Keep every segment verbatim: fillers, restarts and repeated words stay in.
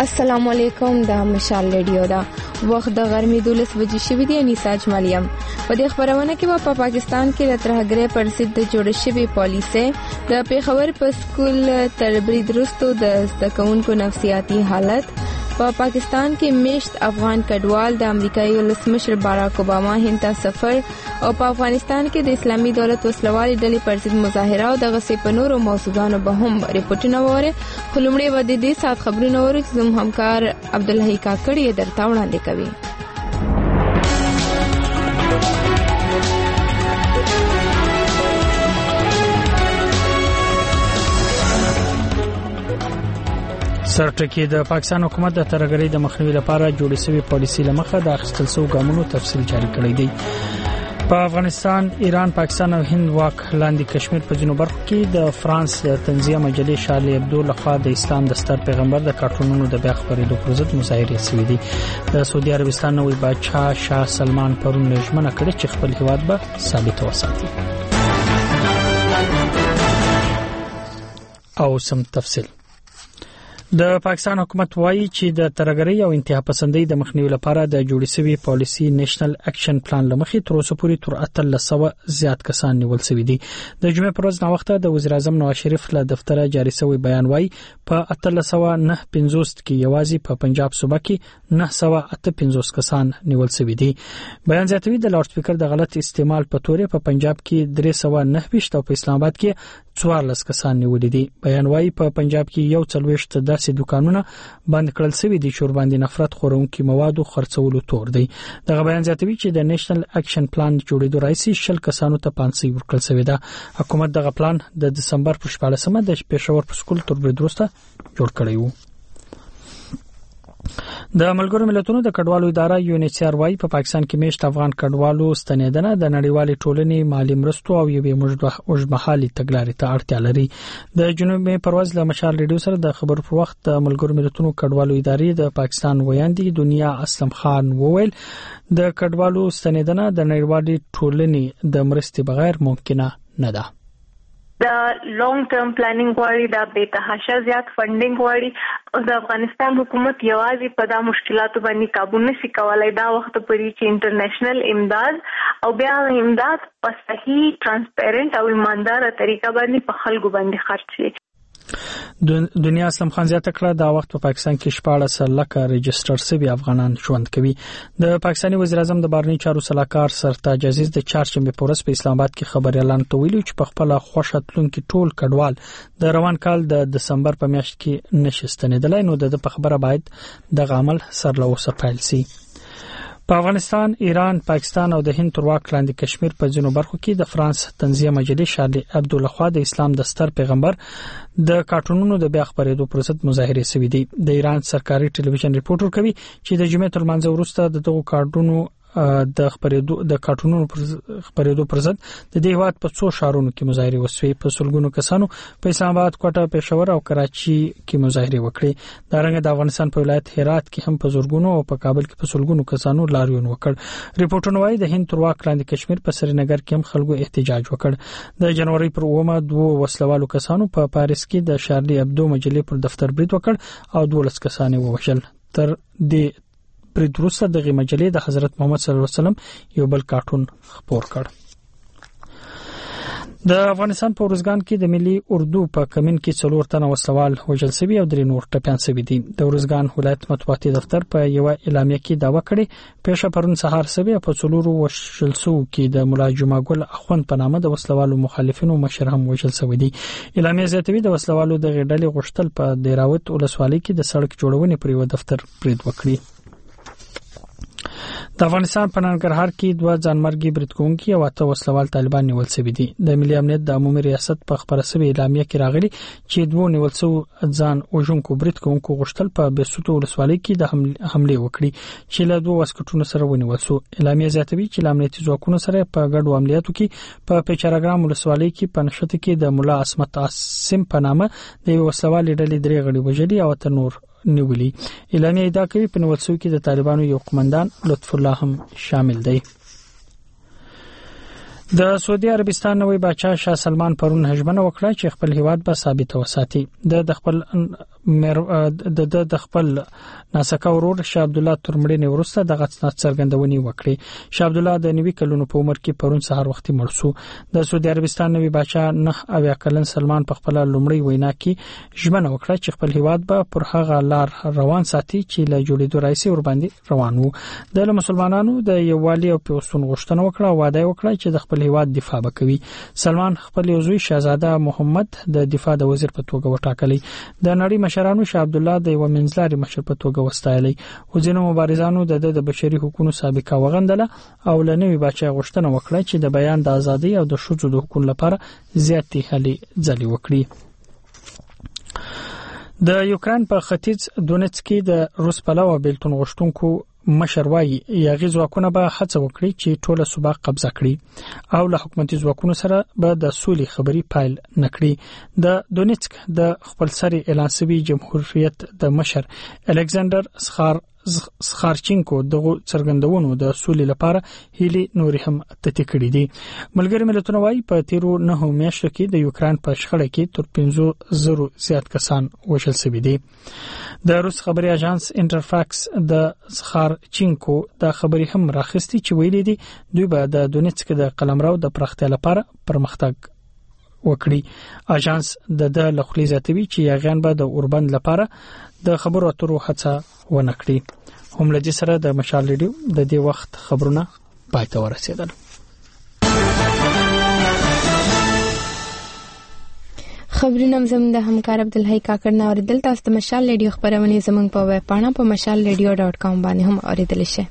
السلام علیکم د مشال ریډیو دا وخت د غرمې دولس بجې شوې دي. انیسا اجمالیم په دې خبرونه کې په پاکستان کې د ترهګرۍ پر ضد د جوړ شوی پالیسي د پیښور په سکول تر برید وروسته د زده کوونکو نفسیاتي حالت په پاکستان کې میشت افغان کډوال د امریکایي ولسمشر باراک اوباما هند ته سفر او په افغانستان کې د اسلامي دولت وسلوالي ډلې پر ضد مظاهره او د غصې په نورو موضوعاتو به هم ریپورتونه وره. خلمړې و د دې سات خبرونه وره چې زموږ همکار عبدالحی کاکړی درته وړاندې کوي. سرټکی د پاکستان حکومت د ترهګرۍ د مخنیوي لپاره جوړې شوې پالیسي لمخه د اخیستل شوی ګامونو تفصیل جاری کړی دی. په افغانستان، ایران، پاکستان او هند واک لاندې کشمیر په جنوب برخو کې د فرانس د تنزیه مجلې شارلی ابدو لخوا د اسلام د ستر پیغمبر د کارټونونو د بیا خبرېدو پر ضد مظاهرې شوې دي. د سعودي عربستان نوی بادشاه شاه سلمان پرون ژمنه کړې چې خپل هیواد به ثابت وساتي. او سم تفصیل د پاکستان حکومت وایي چې د ترهګرۍ او انتها پسندۍ د مخنیوي لپاره د جوړې شوی پالیسي نېشنل اکشن پلان لمخې تر اوسه پورې تر اتلس سوه زیات کسان نیول شوي دي. د جمعې پر ورځ نوښته د وزیر اعظم نواز شریف له دفتره جاری شوی بیان وایي په اتلس سوه نه پنځوس کې یوازې په پنجاب صوبه کې نه سوه اته پنځوس کسان نیول شوي دي. بیان زیاتوي د لاوډ سپیکر د غلط استعمال په تور په پنجاب کې درې سوه نه ویشت او په اسلام آباد کې څوارلس کسان نیولې دي. بیان وایي په پنجاب کې یو څلويشت داسې دکانونه بند کړل شوي دي چې باندې نفرت خورونکي موادو خرڅولو تور دی. دغه بیان زیاتوي چې د نېشنل اکشن پلان جوړېدو راځي شل کسانو ته پانسي ورکړل شوی دی. حکومت دغه پلان د دسمبر په شپاړسمه د پېښور په سکول تر برید وروسته جوړ کړی و. د ملګرو ملتونو د کډوالو اداره یو ان ایچ سی آر وايي په پاکستان کې میشت افغان کډوالو ستنیدنه د نړیوالې ټولنې مالی مرستو او یوې اوږدمهالې تګلارې ته اړتیا لري. د جنوبي پرواز له مشال ریډیو سره د خبرو پر وخت د ملګرو ملتونو کډوالو ادارې د پاکستان ویاندې دنیا اسلم خان وویل د کډوالو ستنیدنه د نړیوالې ټولنې د مرستې بغیر ممکنه نه ده. دا لانګ ټرم پلانینګ غواړي، دا به تحاشا زیات فندینګ غواړي او د افغانستان حکومت یوازې په دا مشکلاتو باندې قابو نشي کولای. دا وخت پرې چې انټرنیشنل امداد او بیا امداد په صحیح ترانسپیرنت او ایماندار طریقه باندې په خلکو باندې خرڅ شي. دنیا اسلم خان زیاته کړه دا وخت په پاکستان کې شپاړس لکه ريجستر شوي افغانان ژوند کوي. د پاکستاني وزیر اعظم د بهرنی چارو سلاکار سرتاج عزیز د چهارشنبه په ورځ په اسلام آباد کې خبر اعلان ویلو چې په خپل خوښه تلونکي ټول کډوال د روان کال د دسمبر په میاشت کې نشستنیدلای نو د په خبره باید د عمل سرلوسه پیل شي. په افغانستان، ایران، پاکستان او د هند تر واک لاندې کشمیر په جنوب برخو کې د فرانس تنزیه مجلې شارلی ابدو لخوا د اسلام د ستر پیغمبر د کارټونونو د بیا خبرېدو پر ضد مظاهرې شوې دي. د ایران سرکاري ټلویزیون ریپورټ ورکوي چې د جمعې تر منځ وروسته د دغو کارټونو د خبرېدو د کارټونونو پر خبرېدو پر ضد د دې هیواد په څو ښارونو کې مظاهرې وشوې. په سلګونو کسانو په اسلام آباد، کوټه، پېښور او کراچي کې مظاهرې وکړې. دا رنګ د افغانستان په ولایت هرات کې هم په زورګونو او په کابل کې په سلګونو کسانو لاریون وکړ. ریپورټونه وايي د هند تر واک لاندې کشمیر په سرینګر کې هم خلکو احتجاج وکړ. د جنوري پر اومه دوه وسلوالو کسانو په پاریس کې د شارلی ابدو مجلې پر دفتر برید وکړ او دولس کسان یې ووژل. تر دې برید وروسته دغه مجلې د حضرت محمد صلی الله علیه وسلم یو بل کارټون خپور کړ. د افغانستان په ورزګان کې د ملي اردو په کمین کې څلور تنه وسوال وژل شوي او درې نور ټپيان شوي دي. د ورزګان ولایت مطبوعاتي دفتر په یو اعلامیه کې داوا کړې پېښه پرون سهار شوی په څلورو وشل سو کې د مولا جمعه ګل اخوند په نامه د وسلوالو مخالفینو مشر هم وژل شوی دي. اعلامیه زیاتوي د وسلوالو د غډلې غشتل په دیراوت ولسوالۍ کې د سړک جوړونې پر یو دفتر برید وکړي. د افغانستان په ننګرهار کې دوه ځانمرګي برید کوونکي او اته وسلوال طالبان نیول شوي دي. د ملي امنیت د عمومي ریاست په خبره شوی اعلامیه کې راغلي چې دوه نیول شوي ځان وژونکو برید کوونکو غشتل په بیسوتو ولسوالۍ کې د حمله وکړي چې له دوه وسکټونو سره ونیول شو. اعلامیه زیاتوي چې امنیتي ځواکونو سره په ګډو عملیاتو کې په پیچارګرام ولسوالۍ کې په نښته کې د مولا عصمت عاصم په نامه د یو وسلوال ډلې درې غړي وژلي او ته نور نیولي. اعلامیه ادعا کوي په نیول شوي کې د طالبانو یو قومندان لطف الله هم شامل دی. د سعودي عربستان نوی بادشاه شاه سلمان پرون هجمنه وکړه چې خپل هیواد به ثابت وساتي. د خپل د د خپل ناسکا ورور شاه عبد الله ترمړینې ورسته د غڅنات څرګندونې وکړي. شاه عبد الله د نوي کلونو په عمر کې پرون سهار وختي مړ شو. د سعودي عربستان نوی بادشاه نه اویا کلن سلمان په خپل لومړی وینا کې ژمنه وکړه چې خپل هیواد به پر هغه لار روان ساتي چې له جوړېدو راځي ور باندې روان وو. د مسلمانانو د یووالي او پیوستون غوښتنه وکړه او وعده وکړه چې د خپل هیواد دفاع وکوي. سلمان خپل یوزوی شاهزاده محمد د دفاع د وزیر په توګه وټاکلی. د نړۍ مشرانو شاه عبد الله د یو منځلاري مشر په توګه وستایلی. وزینو مبارزانو د د بشري حقوقو سابقه وغندله او لنوي بچا غوښتنه وکړه چې د بیان د ازادي او د شذو د حقوقو لپاره زیاتې هلي ځلې وکړي. د یوکران په ختیځ دونیتسک کې د روس پلوه بیلتون غوښتونکو مشر وايي یاغي ځواکونه به هڅه وکړي چې ټوله صوبه قبضه کړي او له حکومتي ځواکونو سره به د سولې خبري پایل نکړي. د دونیتسک د خپلسري اعلان شوی جمهوریت د مشر الکساندر سخار سخارچینکو دغه څرګندونو د سولې لپاره هلي نوري هم تتی کړې دي. ملګری ملتونه وايي په تیرو نه میاشتو کې د یوکران په شخړه کې تر پنځه زره زیات کسان وژل شوي دي. د روس خبري اژانس انټرفاکس د سخارچینکو د خبري هم راخستي چې ویلي دي دوی به د دونیتسک د قلمرو د پراختیا لپاره پرمختګ وکړي. اژانس د د لخوا زیاتوي چې یاغیان به د اوربند لپاره د خبرو اترو هڅه ونه کړي. هم لدې سره د مشال ریډیو د دې وخت خبرونه پای ته ورسېدل. خبرونه زموږ د همکار عبدالحی کاکړ نه اوریدل. تاسو د مشال ریډیو خبرونه زموږ په ویب پاڼه په مشال ریډیو ډاټ کام باندې هم اوریدل شئ.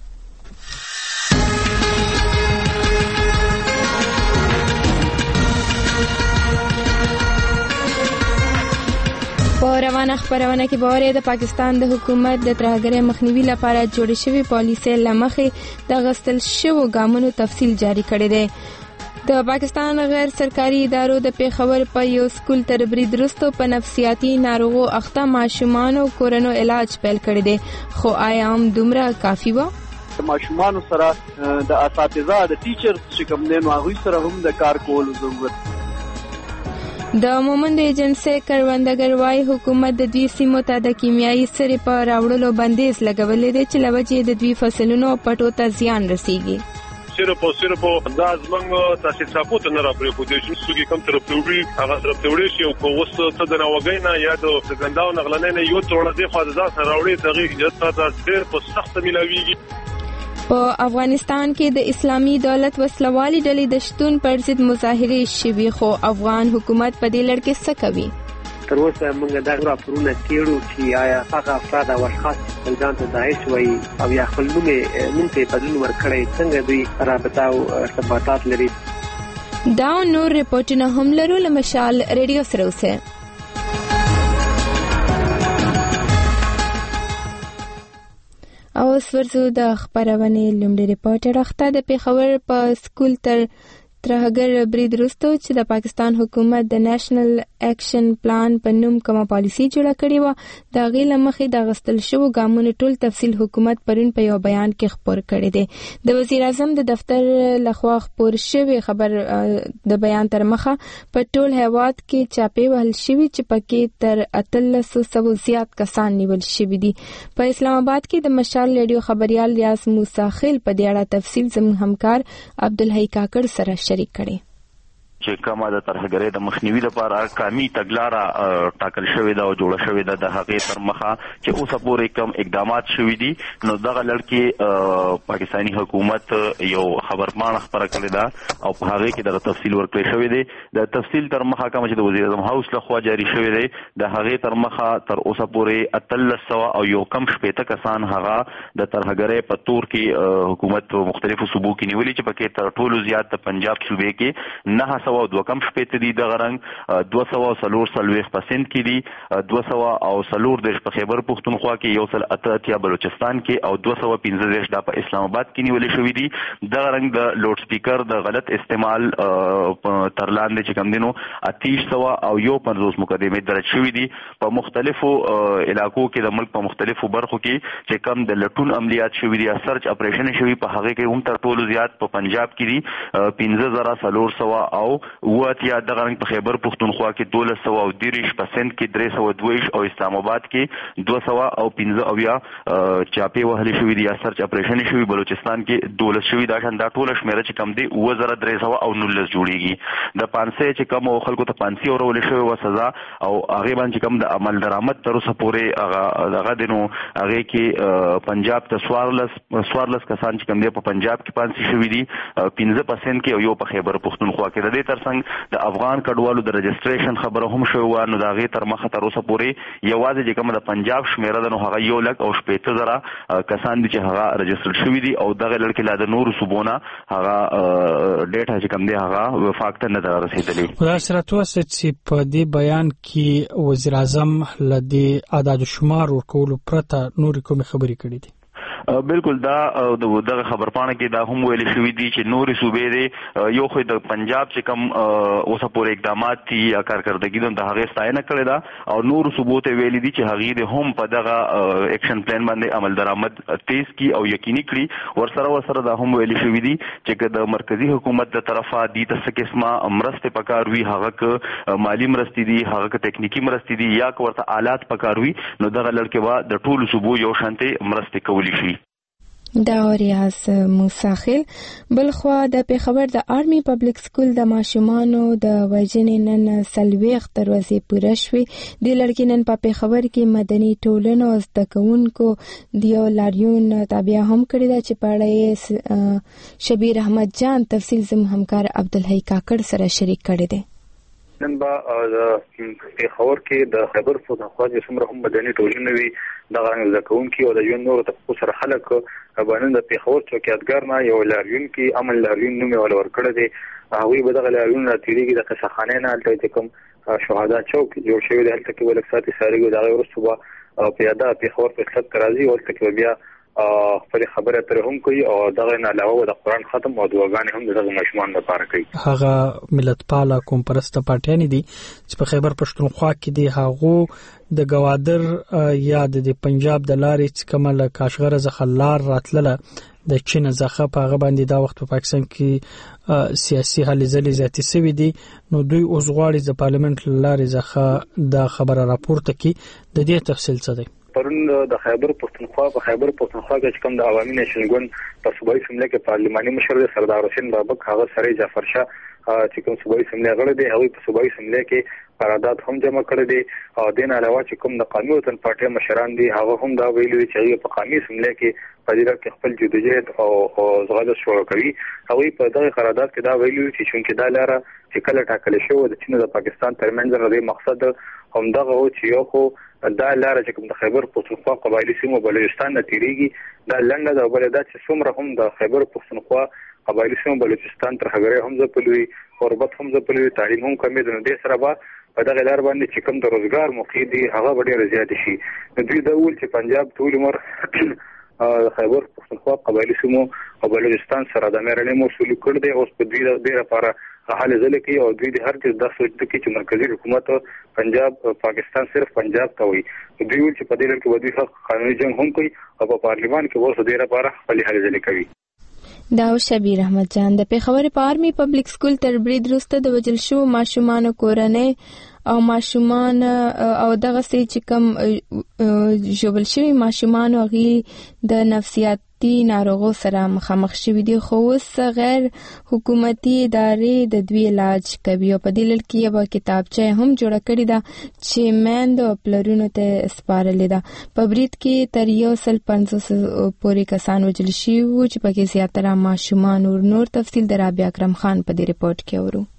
په روانه خبرونه کې باور د پاکستان د حکومت د ترهګرۍ مخنیوي لپاره جوړې شوې پالیسۍ لمخې د غستل شوو ګامونو تفصیل جاری کړی دی. د پاکستان غیر سرکاري ادارو د پیښور په یو سکول تر برید وروسته په نفسیاتي ناروغو اخته ماشومانو کورونو علاج پیل کړی دی. خو آیا هم دومره کافي و؟ ماشومانو سره د اساتذه د ټیچر چې کوم دي نو هغوی سره هم د کار کولو ضرورت. د مومند ایجنسی کروندګر وايي حکومت د دوی سیمو ته د کیمیاوي سرې په راوړلو بندیز لګولې دی چې لوجې د دوی فصلونو پټو ته زیان رسیږي. صرف او صرف دا زمنګ تاسو څاپو ته نه راپرې خو دې چې څوګي کم تر پروړي هغه تر پروړي شي او کووسته ته د نوګینا یا د څنګهاو نغلنې نه یو څوړه دی خو ځا سره راوړي دغه اجازه تاسو ډېر په سخت ملاويږي. په افغانستان کې د اسلامي دولت وسلوالي ډلې د شتون پر ضد مظاهرې شوي خو افغان حکومت په دې لړ کې څه کوي؟ تر اوسه موږ دا راپورونه څېړو چې آیا هغه افراد او اشخاص چې ځان ته داعش وایي او یا خپل نوم یې نوم ته بدلون ورکړی څنګه دوی رابطه او ارتباطات لري. دا نور رپورټونه هم لرو له مشال ریډیو سره اوسئ. او سورزو د خبرونه لومړی ریپورټر اخته د پیښور په سکول تر ترهګر برید وروسته چې د پاکستان حکومت د نېشنل اکشن پلان په نوم کومه پالیسي جوړه کړې و د غیله مخې د غستل شوو ګامونو ټول تفصیل حکومت پرون په یو بیان کې خبر کړی دی. د وزیر اعظم د دفتر لخوا خبر شوی خبر د بیان تر مخه په ټول هیواد کې چاپې وهل شوی چې پکې تر اتلس سو زیات کسان نیول شوی دي. په اسلام آباد کې د مشال ریډیو خبريال ریاض موسی خیل په دې اړه تفصیل زموږ همکار عبدالحی کاکړ سره شریک کړي. چې کومه د ترهګرۍ د مخنیوي لپاره قامي تګلاره ټاکل شوې ده او جوړه شوې ده د هغې تر مخه چې اوسه پورې کوم اقدامات شوي دي نو دغه لړ کې پاکستاني حکومت یو خبرپاڼه خپره کړې ده او په هغې کې دغه تفصیل ورکړی شوی دی. د تفصیل تر مخه کوم چې د وزیر اعظم هاوس لخوا جاري شوی دی د هغې تر مخه تر اوسه پورې اتلس سوه او یو کم شپېته کسان هغه د ترهګرۍ په تور کې حکومت په مختلفو صوبو کې نیولي چې پکې تر ټولو زیات د پنجاب صوبې کې نه سوه سوه دوه کم شپېته دي، دغه رنګ دوه سوه څلور څلوېښت په سند کې دي، دوه سوه او څلور دېرش په خیبر پښتونخوا کې، یو سل اته اتیا بلوچستان کې او دوه سوه پنځه دېرش دا په اسلام آباد کې نیولې شوي دي. دغه رنګ د لوډ سپیکر د غلط استعمال تر لاندې چې کوم دي نو اتیش سوه او یو پنځوس مقدمې درج شوي دي په مختلفو علاقو کې د ملک په مختلفو برخو کې چې کوم د لټون عملیات شوي دي، سرچ اپریشن شوي، په هغه کې هم تر ټولو زیات په پنجاب کې دي پنځه زره څلور سوه او اووه اتیا، دغه رنګ په خیبر پښتونخوا کې دولس سوه او دېرش، په سند کې درې سوه دوه او اسلام آباد کې دوه سوه او پنځه اویا چاپې وهلې شوي دي یا سرچ اپریشن شوي، بلوچستان کې دولس شوي. دا شان دا ټوله شمیره چې کم دی اووه زره درې سوه او نولس جوړیږي. د پانسۍ چې کم خلکو ته پانسي اورولې شوې وه سزا او هغې باندې چې کم د عمل درآمد تر اوسه پورې هغه دغه دی نو هغې کې پنجاب ته څوارلس څوارلس کسان چې کم دی په پنجاب کې پانسي شوي دي، پنځه په سند کې او یو په خیبر پښتونخوا کې. د دې ترڅنګ د افغان کډوالو د رجسټریشن خبره هم شوې وه، نو د هغې تر مخه تر اوسه پورې یوازې چې کومه د پنجاب شمیره ده نو هغه یو لک او شپېته زره کسان دي چې هغه رجسټر شوي دي او دغه لړ کې لا د نورو صوبونه هغه ډیټا چې کوم دی هغه وفاق ته نه ده رسېدلې. خو داسې راته چې په دې بیان کې وزیر اعظم له دې اعداد و شمار ورکولو پرته نورې کومې خبرې کړې دي؟ بالکل دا دغه خبرپاڼه کې دا هم ویل شوي دي چې نورې صوبې دی یو خو د پنجاب چې کوم اوسه پورې اقدامات دي یا کارکردګي ده د هغې ستاینه کړې ده او نورو صوبو ته ویلي دي چې هغې د هم په دغه ایکشن پلان باندې عمل درآمد تیز کړي او یقیني کړي. ورسره ورسره دا هم ویلي شوي دي چې که د مرکزي حکومت د طرفه دې ته څه قسمه مرستې پکار وي، هغه که مالي مرستې دي، هغه که تکنیکي مرستې دي یا که ورته آلات پکار وي، نو دغه لړ کې به د ټولو صوبو یو شانتې مرستې کولی شي. دا ریاض موسی خیل. بلخوا د پیښور د آرمي پبلک سکول د ماشومانو د وژنې نن څلوېښت ورځې پوره شوې. د لړکې نن په پیښور کې مدني ټولنو او زده کوونکو د یو لاریون تابعه هم کړې ده چې په اړه یې شبیر احمد جان تفصیل زموږ همکار عبدالحی کاکړ سره شریک کړی دی. نن به د پیښور کې د خیبر پښتونخوا چې څومره هم مدني ټولنې وي دغه رنګ زده کوونکي او د ژوند نورو طبقو سره خلک به نن د پیښور چوکیدګار نه یو لاریون کې امن لاریون نوم یې ورکړی دی. هغوی به دغه لاریون راتېرېږي د قصهخانې نه هلته چې کوم شهدا چوک جوړ شوی دی هلته کې به لږ ساعتې سارېږي. د هغې وروسته به پیاده پیښور فیصلت ته راځي او هلته کې به بیا خپل خبره تر هم کوي او دغه نه علاوه د قرآن ختم او دعاګانې هم دغه ماشومان لپاره کوي. هغه ملت پاله کوم پرسته پارټیان دي چې په خیبر پښتونخوا کې دي، هغه د گوادر یا د پنجاب د لارې چې کومه له کاشغره څخه لار راتلله د چین څخه په هغه باندې دا وخت په پاکستان کې سیاسي هلې ځلې زیاتې شوي دي، نو دوی اوس غواړي د پارلیمنت له لارې څخه دا خبره راپورته کړي. د دې تفصیل څه دی؟ پرون د خیبر پښتونخوا په خیبر پښتونخوا کې چې کوم د عوامي نیشن ګوند په صوبایي اسمبلی کې پارلماني مشر سردار حسین بابک هغه سره جعفر شاه چې کوم صوبایي اسمبلی غړي دي هغه په صوبایي اسمبلی کې قرارداد هم جمع کړی دی او دین علاوه چې کوم د قومي وطن پارټي مشران دي هغه هم دا ویلي چې هغه په قومي اسمبلی کې په دې کې خپل جدوجہد او زغالت شروع کوي. هغه په دغه قرارداد کې دا ویلي چې چونکې دا لاره چې کله ټاکل شوی د چین د پاکستان ترمنځ د مقصد هم دغه او چې یو خو دا لاره چې کوم د خیبر پښتونخوا قبایلی سیمو بلوچستان نه تیریږي دا لنډه ده او بل دا چې څومره هم د خیبر پښتونخوا قبایلی سیمو بلوچستان تر هغه هم ځپلوي قربت هم ځپلوي تعلیم هم کمی ده. نو دې سره به په دغه لار باندې چې کوم د روزګار موقع دي هغه به ډېره زیاته شي. نو دوی دا ویل چې پنجاب ټول عمر د خیبر پښتونخوا قبایلی سیمو او بلوچستان سره د مېرنې موصول کړ دی. اوس په دوی د لپاره حال ځلې کوي او دوی د هر څه د سوچ د کې چې مرکزی حکومت پنجاب پاکستان صرف پنجاب ته وي. دوی ویل چې په دې لړ کې ودی حق قانوني جنگ هم کوي او په پارلیمان کې اوس د لپاره خپل حل ځلې کوي. دا شبیر احمد جان د پیښور په آرمي پبلک سکول تر برید وروسته د وژل شوو ماشومانو کورنۍ او ماشومان او دغه سي چې کوم ژوبل شوي ماشومان او غي د نفسیاتي ناروغو سره مخامخ شوي دي، خو اوس غیر حکومتي ادارې د دوی علاج کوي او په دې لړ کې یو کتابچه هم جوړه کړې ده چې میند او پلرونو ته سپارلې ده. په برید کې تر یو سل پنځوس پورې کسان وژل شوي وو چې پکې زیاتره ماشومان او نور. تفصیل د رابعه اکرم خان په دې ریپورت کې اورو.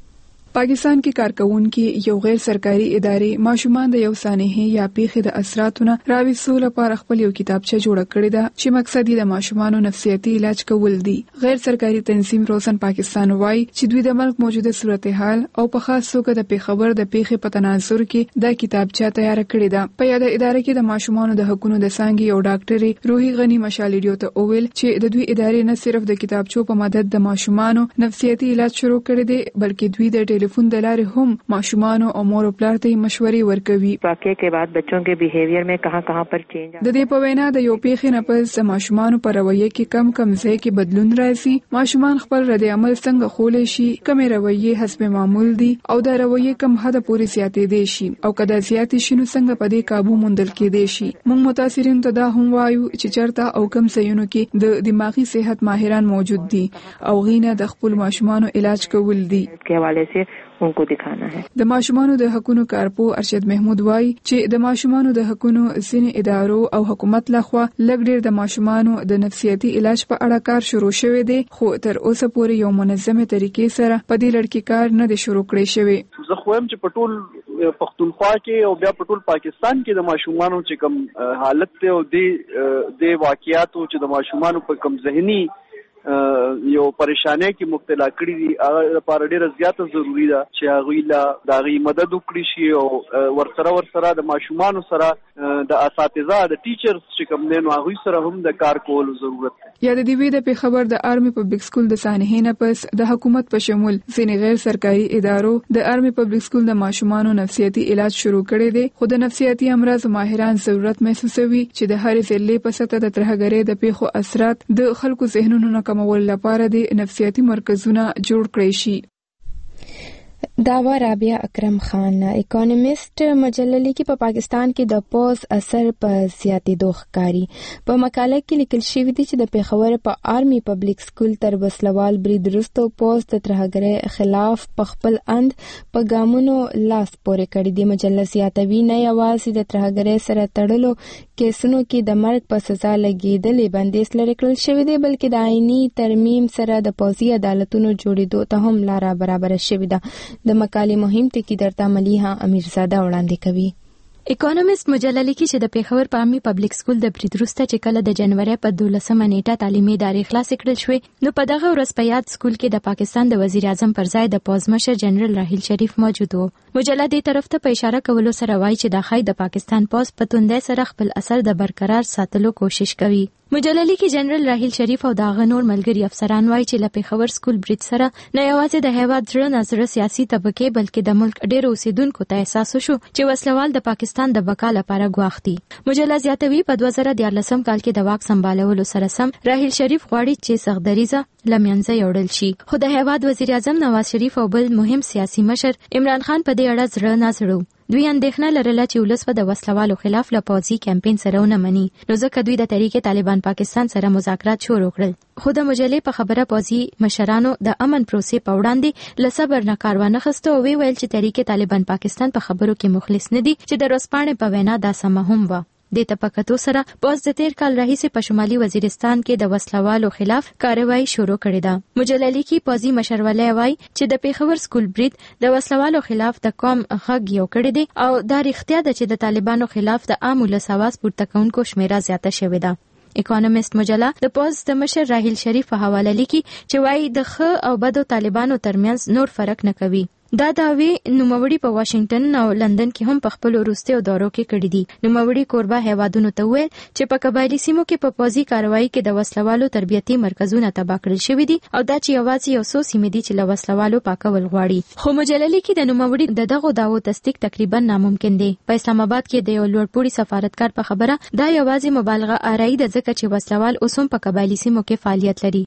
پاکستان کې کارکونکو یو غیر سرکاري ادارې ماشومان د یو سانحه یا پیښې د اثراتونو راوستلو لپاره خپل یو کتابچه جوړه کړې ده چې مقصد یې د ماشومانو نفسیاتي علاج کول دي. غیر سرکاري تنظیم روشن پاکستان وایي چې دوی د ملک موجوده صورتحال او په خاص توګه د پیښور د پیښې په تناظر کې د کتابچه تیار کړې ده. په یاد ادارې کې د ماشومانو د حقوقو د څنګه یو ډاکټر روحي غنی مشالډیو ته اویل چې د دوی ادارې نه صرف د کتابچو په مدد د ماشومانو نفسیاتي علاج شروع کړی دی بلکې دوی د ټلیفون د لارې هم ماشومان او مور او پلار ته مشورې ورکوي. واقعې کې بعد بچوں کے بیہیویر میں کہاں کہاں پر چینج د دې په وینا د یو پیښې نه پس د ماشومان پر رویه کې کم کم ځای کې بدلون راځي. ماشومان خپل رد عمل څنګه خولې شي، کومې رویه حسب معمول دي او د رویه کم حد پورې زیاتې دي شي او کله زیاتې شي نو څنګه په دې قابو موندل کېدای شي. موږ متاثرین ته دا هم وایو چې چرته او کم ځایونو کې د دماغي صحت ماهران موجود دي او غینه د خپل ماشومانو علاج کول دي. के हवाले से उनको दिखाना है. د ماشومانو د حقوقو کارپو ارشد محمود وایي چې د ماشومانو د حقوقو ځینې ادارو او حکومت لخوا لږ ډېر د ماشومانو د نفسیاتي علاج په اړه کار شروع شوی دی خو تر اوسه پورې یو منظمه طریقې سره په دې لړ کې کار نه دی شروع کړی شوی. زه خو هم چې په ټول پښتونخوا کې او بیا په ټول پاکستان کې د ماشومانو چې کوم حالت ته او د د واقعیاتو چې د ماشومانو په کم ذهني یو پریشانه کې مبتلا کړی دي هغه لپاره ډیره زیاته ضروری ده چې هغه لا د غي مدد وکړي شي او ورسره ورسره د ماشومانو سره د اساتذه د ټیچرز چې کوم نه هغه سره هم د کار کولو ضرورت ده. یا د دې وی د پیښور د آرمي پبلک سکول د سانحې نه پس د حکومت په شمول ځینې غیر سرکاري ادارو د آرمي پبلک سکول د ماشومانو نفسیاتي علاج شروع کړی دی خو د نفسیاتي امراض ماهران ضرورت محسوسوي چې د هر ضلع په سطح د ترهګرۍ د پیښو اثرات د خلکو ذهنونو کمول لپاره د نفسیاتي مرکزونه جوړ کړی شي. داوا رابعه اکرم خان اکانومسٹ مجله لیکي په پاکستان کې د پوز اثر په زیاتېدو ښکاري. په مقاله کې لیکل شوی دی چې د پیښور په آرمي پبلک سکول تر وسلوال برید وروسته پوز د ترهګرۍ خلاف په خپل اند په ګامونو لاس پورې کړی دی. مجله زیاتوي نه یوازې د ترهګرۍ سره تړلو کیسونو کې د مرګ په سزا لګیدلې بندیز لري کړل شوی دی بلکې د آئینی ترمیم سره د پوزي عدالتونو جوړېدو ته هم لاره برابر شوی ده. د مقالې مهم ټکی درته ملیحه امیرزاده وړاندې کوي. اکانومسٹ مجله لیکي چې د پیښور په عامي پبلک سکول د برید وروسته چې کله د جنوري په دولسمه نیټه تعلیمي ادارې خلاصې کړل شوې نو په دغه ورځ په یاد سکول کې د پاکستان د وزیر اعظم پر ځای د پوز مشر جنرال راحیل شریف موجود و. مجله دې طرف ته په اشاره کولو سره وایي چې د خای د پاکستان پوز په توندۍ سره خپل اثر د برقرار ساتلو کوشش کوي. مجله لیکي جنرال راحیل شریف او داغه نور ملګری افسران وایي چې له پیښور سکول برید سره نه یوازې د هیواد زړه نظر سیاسي طبقه بلکې د ملک ډېر اوسیدونکو ته احساس شو چې وسلوال د پاکستان د بقا لپاره ګواښ دي. مجله زیاتوي په دوه زره دیارلسم کال کې د واک سمبالولو سره سم راحیل شریف غواړي چې سغدریزه لمنځه یوړل شي خو د هیواد وزیر اعظم نواز شریف او بل مهم سیاسي مشر عمران خان په دې اړه زړه نازړو. دوی اندېښنه لرله چې ولس به د وسلوالو خلاف له پوځي کمپاین سره ونه مني نو ځکه دوی د تحریک طالبان پاکستان سره مذاکرات شروع کړل. خو د مجلې په خبره پوځي مشرانو د امن پروسې په وړاندې له صبر نه کار وانه خسته او وی ویل چې تحریک طالبان پاکستان په خبرو کې مخلص نه دي چې د رسپانې په وینا دا سم هم و. د تپکتو سره پوز د تیر کال راهیسې په شمالي وزیرستان کې د وسلوالو خلاف کاروایی شروع کړې ده. مجله لیکي پوځي مشرولای وای چې د پیښور سکول برید د وسلوالو خلاف د قوم غږ یو کړی دی او دا رښتیا ده چې د طالبانو خلاف د عام ولس اواز پورته کوونکو شمیره زیاته شوې ده. اکانومسٹ مجله د پوز د مشر راحیل شریف په حواله لیکي چې وایي د ښه او بدو طالبانو ترمنځ نور فرق نه کوي. دا داوی نوموړي په واشنگټن او لندن کې هم په خپل وروستیو دورو کې کړي دي. نوموړي کوربه هیوادونو ته وویل چې په قبایلي سیمو کې په پوځي کاروایی کې د وسلوالو تربیتي مرکزونه تباه کړل شوي دي او دا چې یوازې یو څو سیمې دي چې له وسلوالو پاکول غواړي. خو مجله لیکي د نوموړي د دغو دعوو تصدیق تقریبا ناممکن دی. په اسلام آباد کې د یو لوړپوړي سفارتکار په خبره دا یوازې مبالغه آرایي ده ځکه چې وسلوال اوس هم په قبایلي سیمو کې فعالیت لري.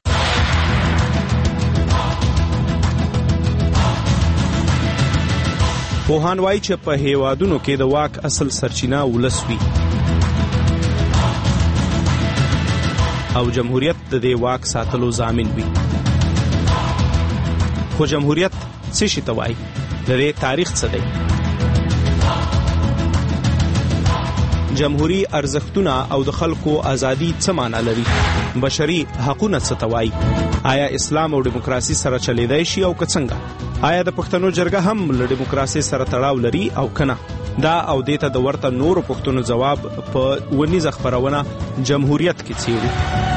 پوهان وایي چې په هیوادونو کې د واک اصل سرچینه ولس وي او جمهوریت د دې واک ساتلو ضامن وي. خو جمهوریت څه شي ته وایي؟ د دې تاریخ څه دی؟ جمهوری ارزښتونه او د خلکو ازادي څه معنا لري؟ بشري حقوقونه څه ته وایي؟ آیا اسلام او دیموکراسي سره چلیدای شي او که څنګه؟ آیا د پښتنو جرګه هم له دیموکراسي سره تړاو لري او کنه؟ دا او دیته د ورته نورو پښتنو جواب په ونیزه خبرونه جمهوریت کې څیړو.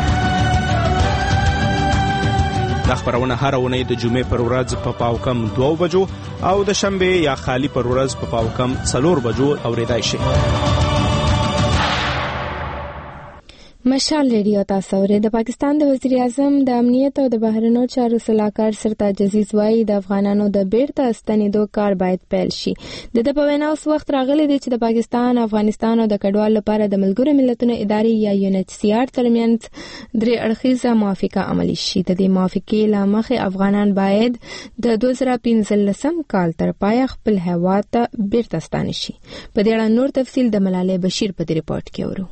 دا خبرونه هر اونۍ د جمعې پر ورځ په پاو کم دوه بجو او د شنبه یا خالی پر ورځ په پاو کم څلور بجو اوریدای شي. مشال ریډیو تاسو اورئ. د پاکستان د وزیر اعظم د امنیت او د بهرنیو چارو سلاکار سرتاج عزیز وایي د افغانانو د بیرته ستنېدو کار باید پیل شي. د د په وینا اوس وخت راغلی دی چې د پاکستان، افغانستان او د کډوالو لپاره د ملګرو ملتونو ادارې یا یو ان ایچ سی آر ترمنځ درې اړخیزه موافقه عملي شي. د دې موافقې له مخې افغانان باید د دوه زره پنځلسم کال تر پایه خپل هیواد ته بیرته ستانه شي. په دې اړه نور تفصیل د ملالۍ بشیر په دې ریپورت کې اورو.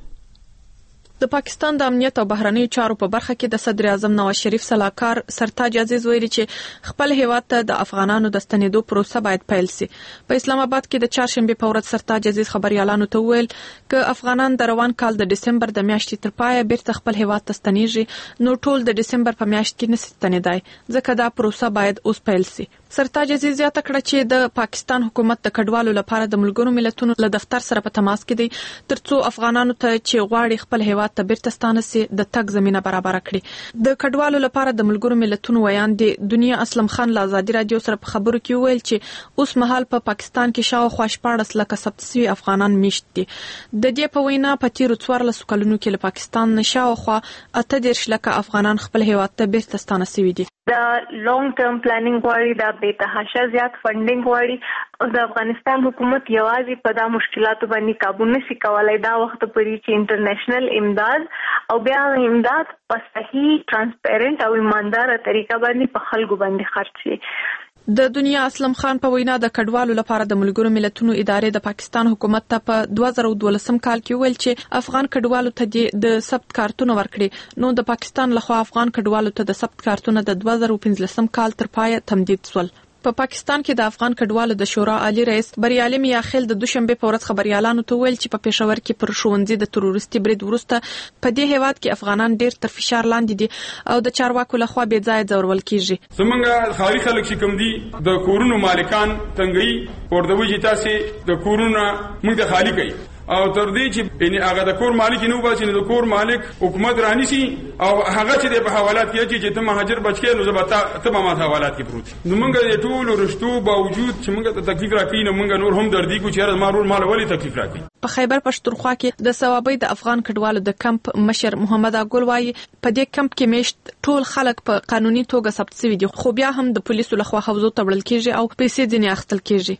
د پاکستان د امنیت او بهرنیو چارو په برخه کې د صدر اعظم نواز شریف سلاکار سرتاج عزیز ویلي چې خپل هیواد ته د افغانانو د ستنېدو پروسه باید پیل شي. په اسلام آباد کې د چهارشنبه په ورځ سرتاج عزیز خبريالانو ته ویل چې افغانان د روان کال د دسمبر د میاشتې تر پایه بیرته خپل هیواد ته ستنېږي، نو ټول د دسمبر په میاشت کې نه ستنېدای، ځکه دا پروسه باید اوس پیل شي. سرتاج عزیز زیاته کړه چې د پاکستان حکومت د کډوالو لپاره د ملګرو ملتونو له دفتر سره په تماس کې دی ترڅو افغانانو ته چې غواړي خپل هیواد ته بیرته ستانه سي د تګ زمينه برابر کړي. د کډوالو لپاره د ملګرو ملتونو ویان دی دنیا اسلم خان له آزادي رادیو سره په خبرو کې ویل چې اوس مهال په پا پاکستان کې شاوخوا شپاړس لکه ثبت شوي افغانان میشت دي. د دې په وینا په تیرو څوارلسو کلونو کې له پاکستان شاوخوا اته دېرش لکه افغانان خپل هیواد ته بیرته ستانه شوي دي. دا لانګ ټرم پلانینګ غواړي، دا به تحاشا زیات فنډینګ غواړي او د افغانستان حکومت یوازې په دا مشکلاتو باندې قابو نشي کولای. دا وخت پرې چې انټرنیشنل امداد او بیا امداد په صحیح، ترانسپیرنت او ایماندار طریقه باندې په خلکو باندې خرڅ شي. د دنیا اسلم خان په وینا د کډوالو لپاره د ملګرو ملتونو ادارې د پاکستان حکومت ته په دوه زره دولسم کال کې ویل چې افغان کډوالو ته د ثبت کارتونه ورکړي، نو د پاکستان لخوا افغان کډوالو ته د ثبت کارتونه د دوه زره پنځلسم کال تر پایه تمدید شول. په پا پاکستان کې د افغان کډوالو د شورا عالی رئیس بریالي میاخیل د دوشنبه په ورځ خبريالانو ته ویل چې په پېښور کې پر ښوونځي د تروریستي برید وروسته په دې هیواد کې افغانان ډېر تر فشار لاندې دي او د چارواکو لخوا بې ځای ځورول کیږي. زمونږ خاري خلک چې کوم دي د کورونو مالکان تنګي ورته وی تاسو د کورونو موږ د خالی کوي او تر دې چې یعنی هغه د کور مالک نه وباسي، د کور مالک حکومت رانی سي او هغه چې د حوالات کې چې ته مهاجر بچی نو زبتا ته ما حوالات کې پروت. نو موږ د ټول رښتو باوجود چې موږ ته تکلیف راکې نو موږ نور هم دردي کو چې مارول مال ولې تکلیف راکې. په خیبر پښتونخوا کې د ثوابي د افغان کډوالو د کمپ مشر محمد اګل وایي په دې کمپ کې میشت ټول خلک په قانوني توګه ثبت شوي دي، خو بیا هم د پولیسو لخوا حوزو تړل کیږي او پیسې ځنې اخیستل کیږي.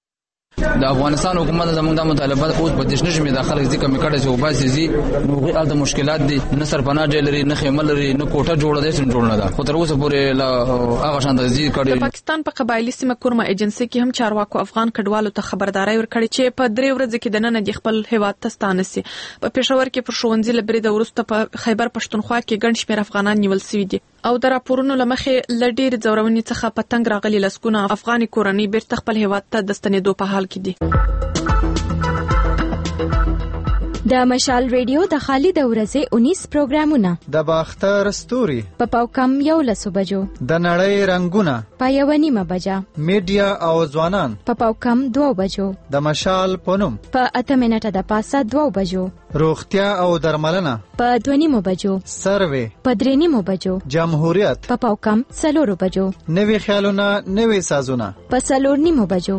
د افغانستان حکومت زموږ د مطالبات اوس په دښنه کې داخله ځکه میکړه چې وباسي زی نو غوړ د مشکلات دي، نه سرپناه ډیل لري، نه خیمه لري، نه کوټه جوړه دي، څنګه جوړ نه ده. خو تر اوسه پورې لا هغه شان د زی کړي. د پاکستان په قبایلی سیمه کورما ایجنسی کې هم چارواکو افغان کډوالو ته خبرداري ورکړي چې په درې ورځې کې د نن د خپل هیواد ته ستانه سي. په پېښور کې پر ښوونځي لبري د ورسته په خیبر پښتونخوا کې ګڼ شمېر افغانان نیول شوي دي او د راپورونو لمخې لډیر ځورونې څخه پتنګ راغلي لسکونه افغاني کورنۍ بیرته خپل هیواد ته د ستنېدو په حال کې دي. د مشال ریډیو د خالي د ورځې اونیس پروګرامونه د باختر ستوري په پاوکم یو لسو بجو، د نړۍ رنگونه په یو نیمه بجا، میډیا او ځوانان په پاوکم دوه بجو، د مشال پونم په اته منټه د پاسه دوه بجو، روغتیا او درملنه په دوه نیمه بجو، سروې په درې نیمه بجو، جمهوریت په پاوکم څلور بجو، نوي خیالونه نوي سازونه په څلور نیمه بجو.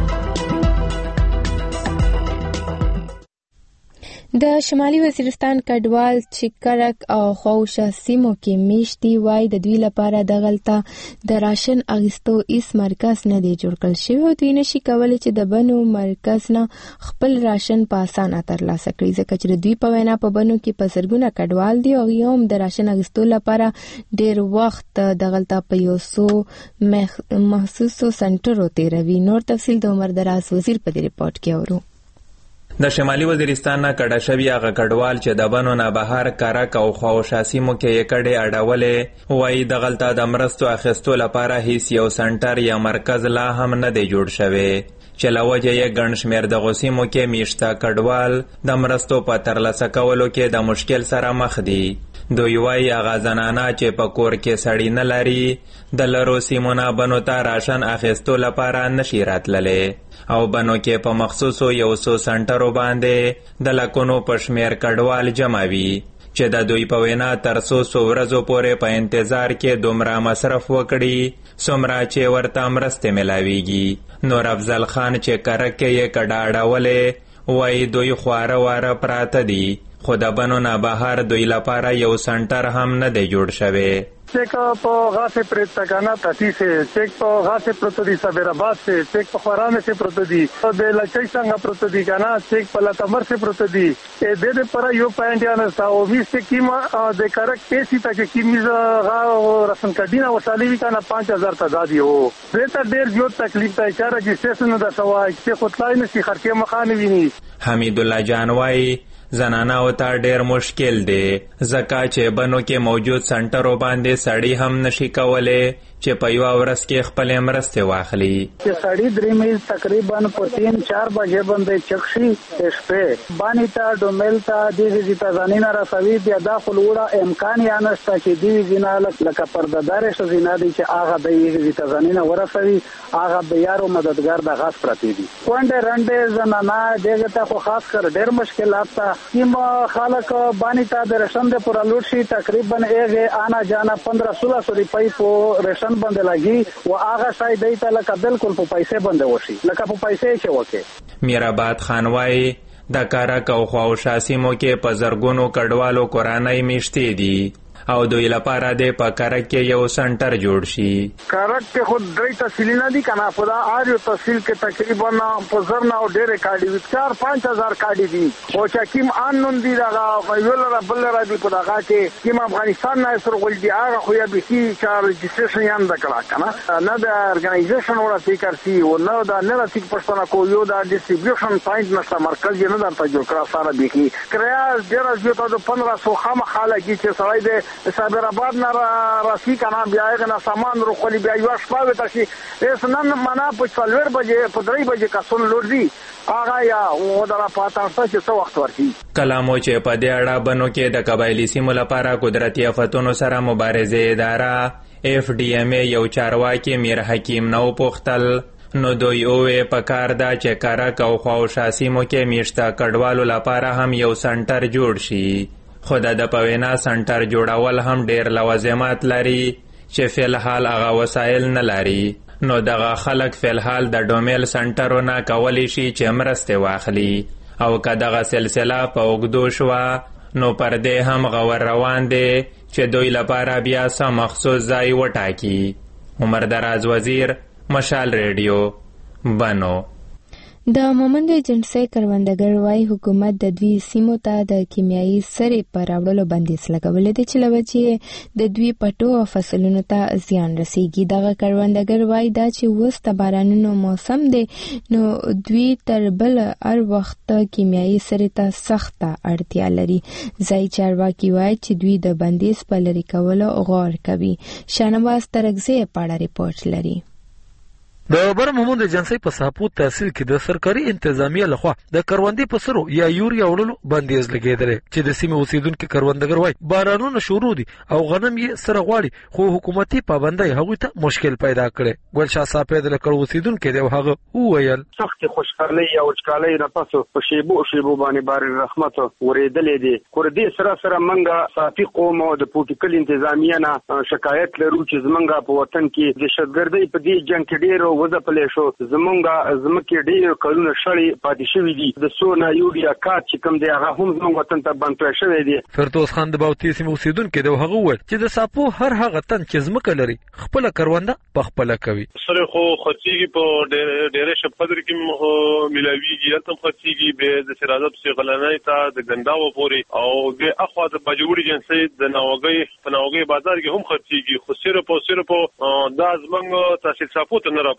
د شمالي وزیرستان کډوال چې کرک او خوشه سیمو کې میشتي وای د دوی لپاره د غلطه د راشن اغستو ایس مرکز نه دی جوړ کړل شوی او دوی نشي کولای چې د بنو مرکز نه خپل راشن په اسانه ترلاسه کړي، ځکه چې دوی په وینا په بنو کې په زرګونه کډوال دي او یوم د راشن اغستو لپاره ډیر وخت د غلطه په یو سو محسوسو سنټرو تیروي. نور تفصیل د عمر دراز وزیر په دې ریپورت کې اورو. د شمالي وزیرستان نه کډه شوی هغه کډوال چې د بنو نه بهر کرک او خواوشاسي مو کې یې کډې اډولې وایي د غلطه د مرستو اخیستو لپاره هیڅ یو سنټر یا مرکز لا هم نه دی جوړ شوی چې له وجې یې ګڼ شمېر د غوسیمو کې میشته کډوال د مرستو په ترلاسه کولو کې د مشکل سره مخ دي. دوی وایي هغه زنانه چې په کور کې سړی نه لري د لرو سیمو نه بنو ته راشن اخیستو لپاره نشي راتللی او بنو کې په مخصوصو یو څو سنټرو باندې د لکونو په شمېر کډوال جمع وي چې د دوی په وینا تر څو څو ورځو پورې په انتظار کې دومره مصرف وکړي څومره چې ورته مرستې میلاویږي. نور افضل خان چې کرک کې یې کډه اړولې وایي دوی خواره واره پراته دي خو د بنو نه بهر دوی لپاره یو سنټر هم نه دی جوړ شوی. چیک په غاسه پرې تکانا تتی سے چیک په غاسه پروتدی صبرآباد سے چیک په خورانه سے پروتدی او د لچای څنګه پروتدی کانا چیک په لاتمر سے پروتدی ا دې دې پر یو پوینټ یا نه او وی سے کیما د کرک پیسې ته کې کیمیز غا رسن کډینا وسالی وی کانا پانچ هزار تعداد یو دې ته ډیر جو تکلیف ته چاره چې سیسن د سوای چې خپلای نه سي خرکه مخانه ویني. حمید الله جانوای زنانه او ته ډیر مشکل دی ځکه چې بنو کې موجود سنټرو باندې سړی هم نشي کولی چې په یوه ورځ کې خپلې مرستې واخلي. چې سړی درې میل تقریبا په تین چار بجې باندې چکشي شپې باندې ته ډومل ته دې چې تازانینا رسوي بیا دا خلوړه امکان یا نشته چې دې زینا لکه پردهدار شي زینا دي چې هغه د دې تازانینا ورسوي هغه د یارو مددگار د غاس پرتی دي کونډه رنډه زنانه دغه ته خو خاص کر ډیر مشکلات ته کیما خلک باندې ته د رشن د پورا لوټ شي تقریبا ایغه آنا جانا پندرہ سولہ سو روپۍ په رشن باندې لګي او هغه شای دیته لکه بالکل په پیسې باندې وشي لکه په پیسې چې وکي. میرآباد خان وایي د کارک او خواوشا سیمو کې په زرګونو کډوالو کورنۍ میشتې دي او دوی لپاره د په کارک کې یو سنټر جوړ شي. کارک کې خود درې تحصیل نه دي کنه په دا اړ یو تحصیل کې تقریبا په زر نه او ډېر کاډي وي چار پنځه هزار کاډي دي او چې کیم انون دي دا یو لره بل لره دي په دغه کې کیم افغانستان نه سره ول دي هغه خو یا به شي چې رجسټریشن یې نه کړه کنه نه د ارګنایزیشن ولا فکر سي او نه دا نه د فکر پښتنه کو یو دا ډیسټریبیوشن پوینټ نشته مرکز یې نه درته جوړ کړه سره به کې کریا ډېر زیاته د پندرہ سو خامہ خاله کې چې سړی د صبرآباد نه راسي کنه بیا یې نه سامان روخلی بیا یو شپه وته شي اس نن معنا په څلور بجې په درې بجې کا سن لوړ دي هغه یا و درا پاتہ چې څو وخت ورشي. کلامو چې په دې اړه بنو کې د قبایلی سیمو لپاره قدرتي آفتونو سره مبارزه اداره اف ډي ام یو چارواکي میر حکیم نو پختل نو دوی اوې په کار دا چې کارک او خواوشا سیمو کې میشته کډوالو لپاره هم یو سنټر جوړ شي خو د پوینا سنټر جوړول هم ډیر لوازمات لري چې فی الحال هغه وسایل نه لري نو دغه خلک فی الحال د ډومیل سنټرونه کولی شي چې مرستې واخلي او که دغه سلسله په اوږدو شوه نو پر دې هم غور روان دی چې دوی لپاره بیا څه مخصوص ځای وټاکي. عمر دراز وزیر مشال ریډیو بنو. د مومند ایجنسۍ کروندګر وايي حکومت د دوی سیمو ته د کیمیاوي سرې په راوړلو بندیز لګولی دی چې له وجې د دوی پټو او فصلونو ته زیان رسیږي. دغه کروندګر وايي دا چې اوس د بارانونو موسم دی نو دوی تر بل هر وخت کیمیاوي سرې ته سخته اړتیا لري. ځای چارواکي وايي چې دوی د بندیز په لرې کولو غور کوي. شاهنواز ترکزی په اړه ریپورت لري. د بر مومند ایجنسۍ په ساپوت تحصیل کې د سرکاري انتظامیه لخوا د کروندې په سرو یا یوریا وړلو بندیز لګېدلی چې د سیمې اوسیدونکي کروندګر وایي بارانونه شروع دي او غنم یې سره غواړي خو حکومتي پابندۍ هغوی ته مشکل پیدا کړی. ګلشاه صاحب د لکړ اوسیدونکي دی او هغه وویل سخت خوشحالي او وچکالۍ نه پسو په شیبو شیبو باندې بار رحمت ورېدلې دي کور دې سره سره منګه صافي قوم او د پولیټیکل انتظامیه نه شکایت لرو چې زمونږ په وطن کې د شتګردۍ په دې جنگ کې ډېر وځه پلې شو زمونږه زمکه ډېر کلونه شړې پاتې شوې دي د سونا یوریا کار چې کوم دی هغه هم زموږ وطن ته بند کړی شوی دی. فردوس خان د باوتي سیمې اوسیدونکی دی او هغه وویل چې د ساپو هر هغه تن چې زمکه لري خپله کرونده په خپله کوي. سره خو خرڅېږي په ډېرې شب قدر کې میلاویږي هلته هم خرڅېږي بیا د سرازه پسې غلنۍ ته د ګنداوو پورې او بیا اخوا د باجوړي جنسۍ د ناوګۍ په ناوګۍ بازار کې هم خرڅېږي خو صرف او صرف دا زموږ تحصیل ساپو ته نه راپرېږدي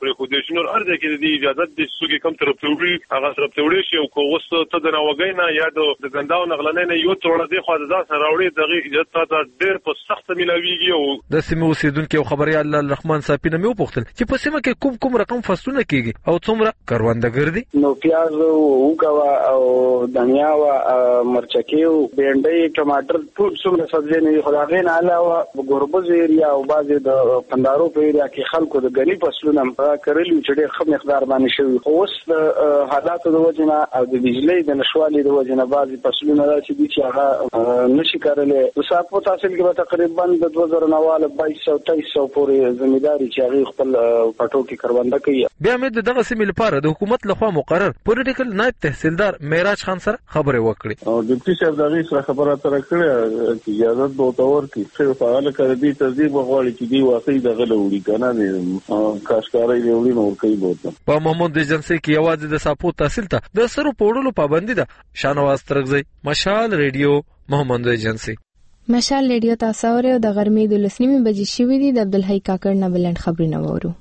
پرې خو د شنو ارزه کې د اجازه د سوګي کم طرف ته وړي هغه طرف ته وړي شي او کو وسته ته د نوګینا یا د ګنداو نغلنې یو ټوله دی خو د ځان سره راوړي دغه اجازه ته ډېر په سخت ملاويږي او د سیمه اوسیدونکو خبريال الرحمن صاحب نه مې وپوښتل چې په سیمه کې کوم کوم رقم فصلونه کیږي او څومره کروندګر دي. نو پیاز او وکوا او دنیا او مرچکی او بینډي ټماټر ټول څومره سبزي نه خدای نه علاوه ګوربز ایریا او بعضې د پندارو په ایریا کې خلکو د غني فصلونه کړلي چې ډېر ښه مقدار باندې شوی خو اوس د حالاتو د وجنه او د بجلی د نشوالي د وجنه بعضې فصلونه داسې دي چې هغه نشي کارلی. د ساپو تحصیل کې به تقریبا د دوه زره نواله بایس سو تیس سو پورې زمینداري چې هغې خپل پټو کې کرونده کوي. بیا مې د دغه سیمې لپاره د حکومت لخوا مقرر پولیټیکل نائب تحصیلدار معراج خان سره خبرې وکړې او ډیپټي صاحب د هغې سره خبره اتره کړې چې اجازت به ورته ورکړي چې فعاله کړي دي تصدیق وغواړي چې دوی واقعي دغه له وړي که نه کاشکارۍ له وړي نه ورکوي به ورته. په محمود ایجنسۍ کې یوازې د ساپو تحصیل ته د سرو په وړلو پابندي ده. شاهنواز ترکزی، مشال ریډیو، محمود ایجنسۍ. مشال ریډیو تاسو اورئ او د غرمې د لسنیمې بجې شوې دي. د عبدالحی کاکړ نه بلند خبرونه وورو.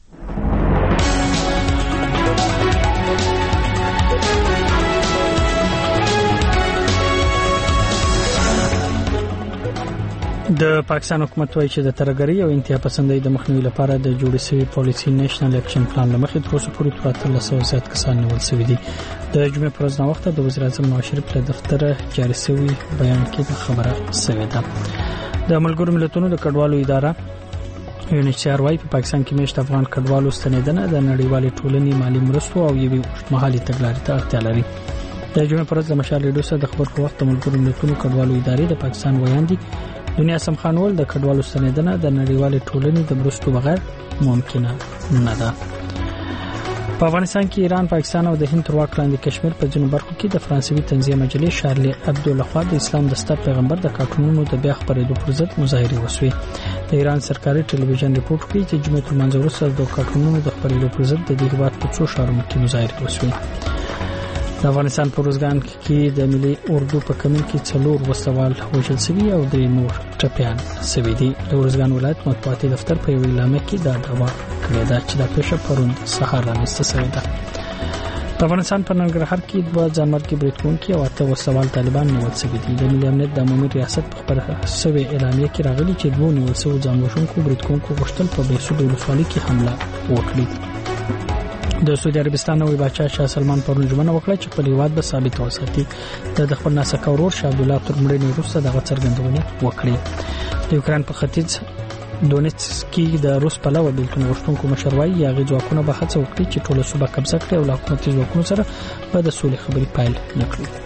د پاکستان حکومت وايي چې د ترهګرۍ او انتها پسندۍ د مخنیوي لپاره د جوړې شوی پالیسي نېشنل اکشن پلان لمخې تر اوسه پورې تر اتلس سوه زیات کسان نیول شوي دي. د جمعې پر ورځ ناوخته د وزیر اعظم نواز شریف له دفتره جاري شوی بیان کې د خبره شوې ده. د ملګرو ملتونو د کډوالو اداره یو ان ایچ سی آر وايي په پاکستان کې میشت افغان کډوالو ستنیدنه د نړیوالې ټولنې مالی مرستو او یوې اوږدمهالې تګلارې ته اړتیا لري. د جمعې پر ورځ د مشال ریډیو سره د خبر په وخت د ملګرو ملتونو کډوالو ادارې د پاکستان ویاندې دنیا سمخانول د کډوالو ستنیدنه د نړیوالې ټولنې د مرستو بغیر ممکنه نه ده. په افغانستان کې ایران، پاکستان او د هند تر واک لاندې کشمیر په ځینو برخو کې د فرانسوي تنظیم مجلې شارلی ابدو لخوا د اسلام د ستر پیغمبر د کارټونونو د بیا خپرېدو پر ضد مظاهرې وشوې. د ایران سرکاري ټلویزیون ریپورت کوي چې جمعې تر منځ وروسته د کارټونونو د خپرېدو پر ضد د دې هېواد په څو ښارونو کې مظاهرې وشوې. د افغانستان په روزګان کې د ملي اردو په کمین کې څلور وسوال وژل شوي او درې نور ټپیان شوي دي. د روزګان ولایت مطبوعاتي دفتر په یو اعلامیه کې دا دعوا کړې ده چې دا پیښه پرون سهار رامنځته شوې ده. د افغانستان په ننګرهار کې دوه ځانمرګي بریدکوونکي او اته وسوال طالبان نیول شوي دي. د ملي امنیت د عمومي ریاست په خبره شوې اعلامیه کې راغلي چې دوه نیول شوي ځانوژونکو بریدکوونکو غوښتل په بهسود ولسوالۍ کې حمله وکړي. د سعودي عربستان نوی بادشاه شاه سلمان پرون ژمنه وکړه چې خپل هیواد به ثابت وساتي. د خپل ناسکه ورور شاه عبد الله تر مړینې وروسته دغه څرګندونه وکړي. د یوکران په ختیځ دونیتسک کې د روس پلوه بیلتون غوښتونکو مشر وايي هغه ځواکونه به هڅه وکړي چې ټوله صوبه قبضه کړي او له حکومتي ځواکونو سره به د سولې خبرې پیل نه کړي.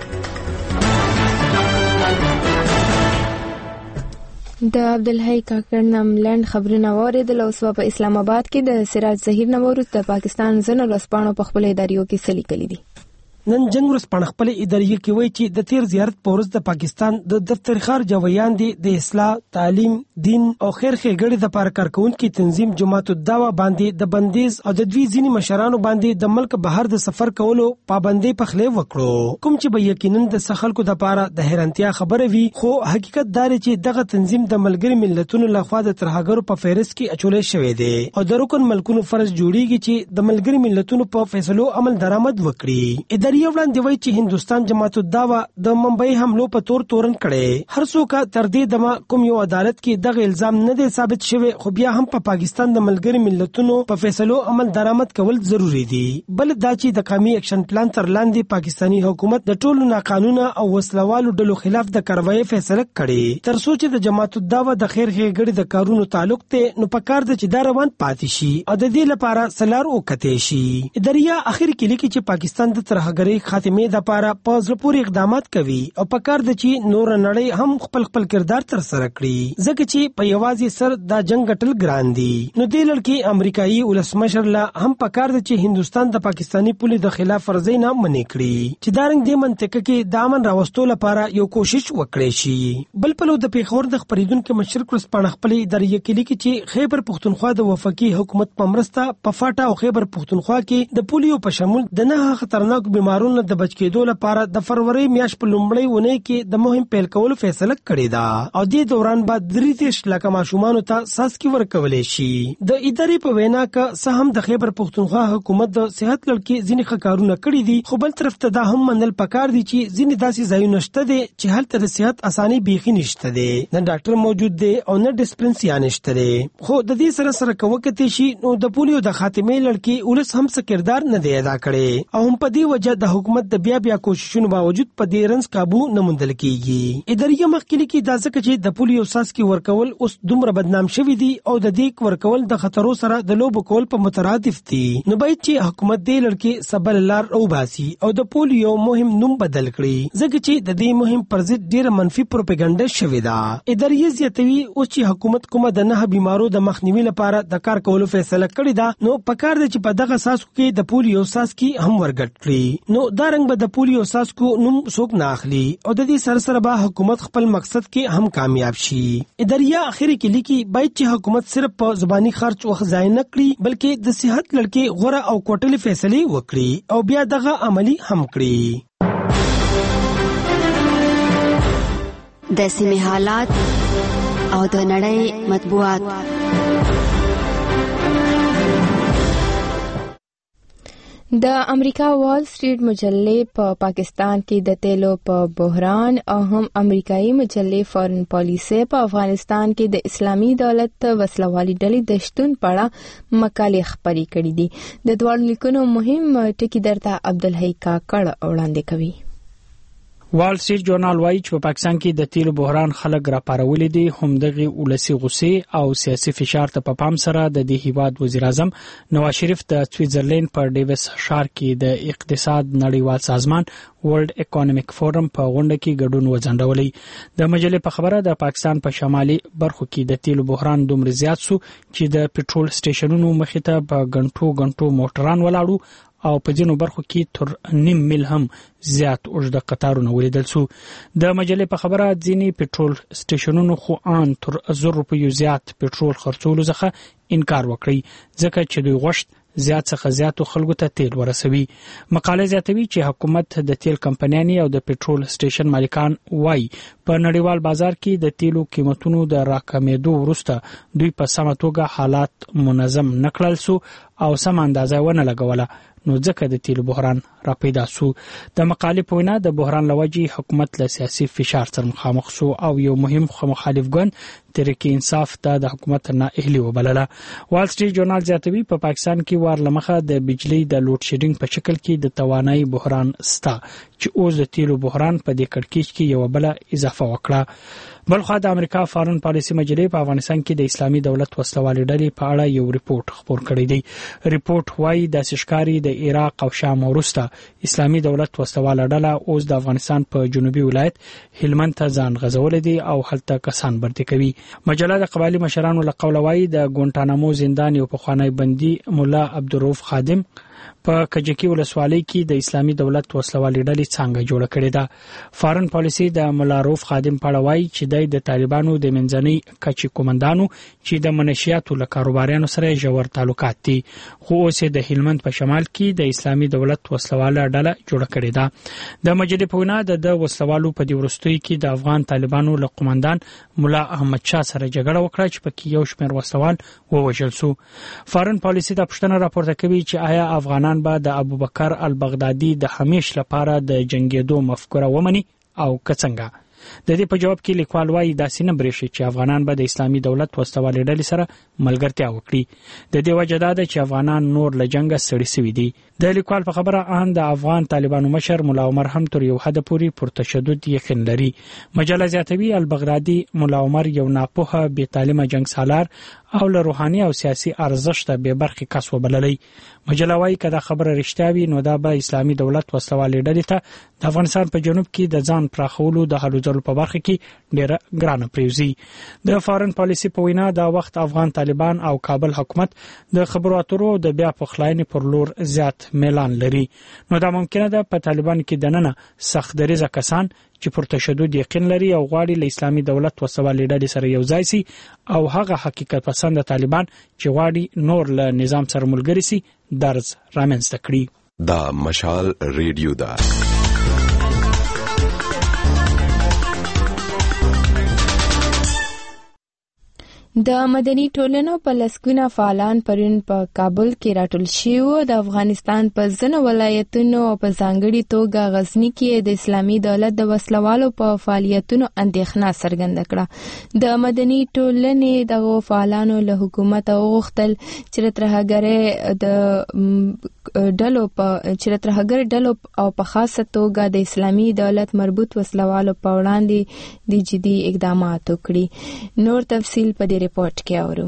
د عبدالحی کاکړ نام لند خبرونه واوریدل. اوس په اسلام آباد کې د سراج ظهیر نوروز د پاکستان ځینو ورځپاڼو په خپل اداریو کې څه لیکلي دي. نن جنگ ورځپاڼه خپل اداریه کې وایي چې د تیر زیارت په ورځ د پاکستان د دفتر خارج ویان دي د اصلاح، تعلیم، دین او خیر ښېګړې د لپاره کارکونکو تنظیم جماعت الدعوه باندې د بندیز او د دوی ځینی مشرانو باندې د ملک بهر د سفر کولو پابندۍ په خلې وکړو، کوم چې به یقینا د خلکو د لپاره د حیرانتیا خبره وي. خو حقیقت دا چې دغه تنظیم د ملګری ملتونو لخوا د ترهګرو په فهرست کې اچولې شوی دی او د رکن ملکونو فرض جوړیږي چې د ملګری ملتونو په فیصلو عمل درآمد وکړي. اداریه وړاندې وایي چې هندستان جماعت الدعوه د ممبئی حملو په تور تورن کړي. هر څوک تر دې دمه کوم یو عدالت کې دغه الزام نه دی ثابت شوی، خو بیا هم په پاکستان د ملګری ملتونو په فیصلو عمل درآمد کول ضروری دي. بل دا چې د قومي اکشن پلان تر لاندې پاکستانی حکومت د ټولو ناقانونه او وسلوالو ډلو خلاف د کاروایی فیصله کړي. تر څو چې د جماعت الدعوه د خیر ښېګړې د کارونو تعلق ته نو پکار د چې دا روان پاتې شي او د دې لپاره سلار وکټي شي. اداریه اخر کې لیکي چې پاکستان د ترهګرۍ خاتمه د لپاره په زړه پورې اقدامات کوي او پکار د چې نور نړۍ هم خپل خپل کردار تر سره کړي، ځکه چې په یوازې سر دا جنگ ټل ګران دي. نو دې لړ امریکایي ولسمشر لا هم پکار د چې هندستان د پاکستانی پولیس د خلاف ورزي نه منې کړي چې دا رنګ د منطقه کې د امن راوستو لپاره یو کوشش وکړي شي. بل په لور د پیښور د خبرېدونکو مشرک ورځپاڼه خپل ادارې کې لیکي چې خیبر پښتونخوا د وفاقي حکومت په مرسته په فاټا او خیبر پښتونخوا کې د پولیو په شمول د نه خطرناک بیماری بیمارونو د بچ کېدو لپاره د فروری میاشت په لومړۍ ونې کې د مهم پیل کولو فیصله کړې ده او د دوران بعد درې دېرش لکه ماشومانو ته څاڅکي ورکولای شي. د ادارې په وینا کې سه هم د خیبر پختونخوا حکومت د صحت لړ ځینې ښه کارونه کړي دي، خو بل طرف ته دا هم منل پکار دي چې ځینې داسې ځایونه شته دي چې هلته د صحت اساني بیخي نشته دي، نه ډاکټر موجود دی او نه ډسپلنسیا نشته دی. خو د دې سره سره کوکتې شي نو د پولیو د خاتمې لړ کې ولس هم څه کردار نه دی ادا کړی او هم په دې وجه د حکومت د بیا بیا کوششونو باوجود په دې رنځ قابو نه موندل کیږي. ادارې مخکې لیکي دا ځکه چې د پولیو څاڅکي ورکول اوس دومره بدنام شوي دي او د دې ورکول د خطرو سره د لوبو کول په مترادف دي، نو باید چې حکومت دې لړ کې سبل لار وباسي او د پولیو مهم نوم بدل کړي، ځکه چې د دې مهم پر ضد ډیره منفي پروپاګاندا شوې ده. ادارې زیاتوي اوس چې حکومت کومه د نه بیمارو د مخنیوي لپاره د کار کولو فیصله کړې ده، نو پکار دی چې په دغه اساس کې د پولیو څاڅکي هم ورګټ کړي، نو دا رنګ به د پولیو څاڅکو نوم څوک نه اخلي او د دې سره سره به حکومت خپل مقصد کې هم کامیاب شي. ادارې اخر کې لیکي باید چې حکومت صرف په زبانی خرچ وخت ضایع نه کړي بلکې د صحت لړ کې غوره او کوټلې فیصلې وکړي او بیا دغه عملی هم کړي. د سیمې حالات او د نړۍ مطبوعات. د امریکا وال سټریټ مجلې په پا پاکستان کې د تیلو په بحران او هم امریکایي مجلې فارن پالیسي په افغانستان کې د اسلامي دولت وسلوالي ډلې د شتون په اړه مقالې خپرې کړې دي. د دواړو لیکونو مهم ټکي درته عبدالحی کاکړ وړاندې کوي. وال سټریټ جورنال وایي چې په پاکستان کې د تیلو بحران خلک راپارولې دي، هم دغه ولسی غصې او سیاسي فشار ته په پام سره د دې هیواد وزیر اعظم نواز شریف د سویټزرلند پر ډیویس ښار کې د اقتصاد نړیوال سازمان ورلد اکونومیک فورم په غونډه کې ګډون وځنډولې. د مجلې په خبره د پاکستان په شمالي برخو کې د تیلو بحران دومره زیات سو چې د پټرول سټیشنونو مخې ته په غنټو غنټو موټران ولاړو او په ځینو برخو کې تر نیم میل هم زیات اوږده قطارونه ولیدل سو. د مجلې په خبره ځینې پټرول سټیشنونو خو ان تر زر روپیو زیات پټرول خرڅولو څخه انکار وکړي ځکه چې دوی غوښت زیات څخه زیاتو خلکو ته تیل ورسوي. مقاله زیاتوي چې حکومت د تیل کمپنیانو او د پټرول سټیشن مالکان وایي په نړیوال بازار کې د تیلو قیمتونو د راکمېدو وروسته دوی په سمه توګه حالات منظم نکړل سو او سم اندازه ونه لګوله، نو ځکه د تیلو بحران را پیدا سو. د مقالې په وینا د بحران لوجې حکومت له سیاسي فشار سره مخامخ سو او یو مهم مخالف ګوند تحریک انصاف ته د حکومت نه اهلي وبلله. وال سټریټ جورنال زیاتوي په پاکستان کې وار لمخه د بجلی د لوډ شیډینګ په شکل کې د توانایي بحران ستا چې اوس د تیلو بحران په دې کړکېچ کې یو بل اضافه وکړه. بلخو د امریکا فارن پالیسي مجلې په افغانستان کې د اسلامي دولت وسلوالي ډلې په اړه یو ریپورت خپور کړی دی. ریپورت وايي د سشکاري د عراق او شام وروسته اسلامي دولت وسلواله ډله اوس د افغانستان په جنوبي ولایت هلمند ته ځان غځولې دي او هلته کسان برتي کوي. مجله د قبایلی مشرانو له قوله وايي د ګونټانامو زندان یو پخوانی بندي مولا عبدالرؤف خادم په کجکی ولسوالۍ کې د اسلامي دولت وسلوالي ډلې څنګه جوړ کړې ده. فارن پالیسي د مولا عبدالرؤف خادم په اړه وايي چې د طالبانو د منځنۍ کچې کومندانو چې د منشیاتو له کاروباریانو سره ژور تعلقات دي، خو اوس د هلمند په شمال کې د اسلامي دولت وسلواله ډله جوړ کړې ده. د مجلې په وینا د وسلوالو په دې وروستیو کې د افغان طالبانو له قومندان مولا احمد شاه سره جګړه وکړه چې پکې یو شمېر وسلوال ووژل سو. فارن پالیسي د پښتنه راپورته کوي چې آیا افغانان به د ابوبکر البغدادي د همیش لپاره د جنگیدو مفکوره ومني او کڅنګه. د دې په جواب کې لیکوال وايي داسې نه برېښي چې افغانان به د اسلامي دولت وسلوالي ډلې سره ملګرتیا وکړي. د دې وجه دا ده چې افغانان نور له جنګه ستړي شوي دي. د لیکوال په خبره ان د افغان طالبانو مشر مولا عمر هم تر یو حد پورې پر تشدد یقین لري. مجله زیاتوي البغدادي مولا عمر یو ناپوهه بې تعلیمه جنګ سالار او له روحاني او سیاسي ارزښت به برخي کس وبللی. مجله وايي کدا خبره رښتیا وي نو دا به اسلامي دولت وسلوالي ډلې ته د افغانستان په جنوب کې د ځان پراخولو د هلو ځلو په برخه کې ډیره ګرانه پریوزي. د فارن پالیسي په وینا دا وخت افغان طالبان او کابل حکومت د خبرو اترو د بیا پخلاینې پر لور زیات میلان لري. نو دا ممکنه ده په طالبان کې دننه سخت دریزه کسان چې پر تشدد یقین لري او غواړي له اسلامي دولت وسلوالي ډلې سره یو ځای سي او هغه حقیقت پسند طالبان چې غواړي نور له نظام سره ملګری سي درز رامنځته کړي. دا مشال ریډیو دا د مدني ټولنو په لسګونه فعالان پرون په کابل کې راټول شوي وو. د افغانستان په ځینو ولایتونو او په ځانګړي توګه غزني کې د اسلامي دولت د وسلوالو په فعالیتونو اندېښنه څرګنده کړه. د مدني ټولنې دغو فعالانو له حکومته وغوښتل چې ترهګرۍ د ډلو په چې ترهګر ډلو او په خاصه توګه د اسلامي دولت مربوط وسلوالو په وړاندې د جدي اقدامات وکړي. نور تفصیل په ریپورت کې اورو.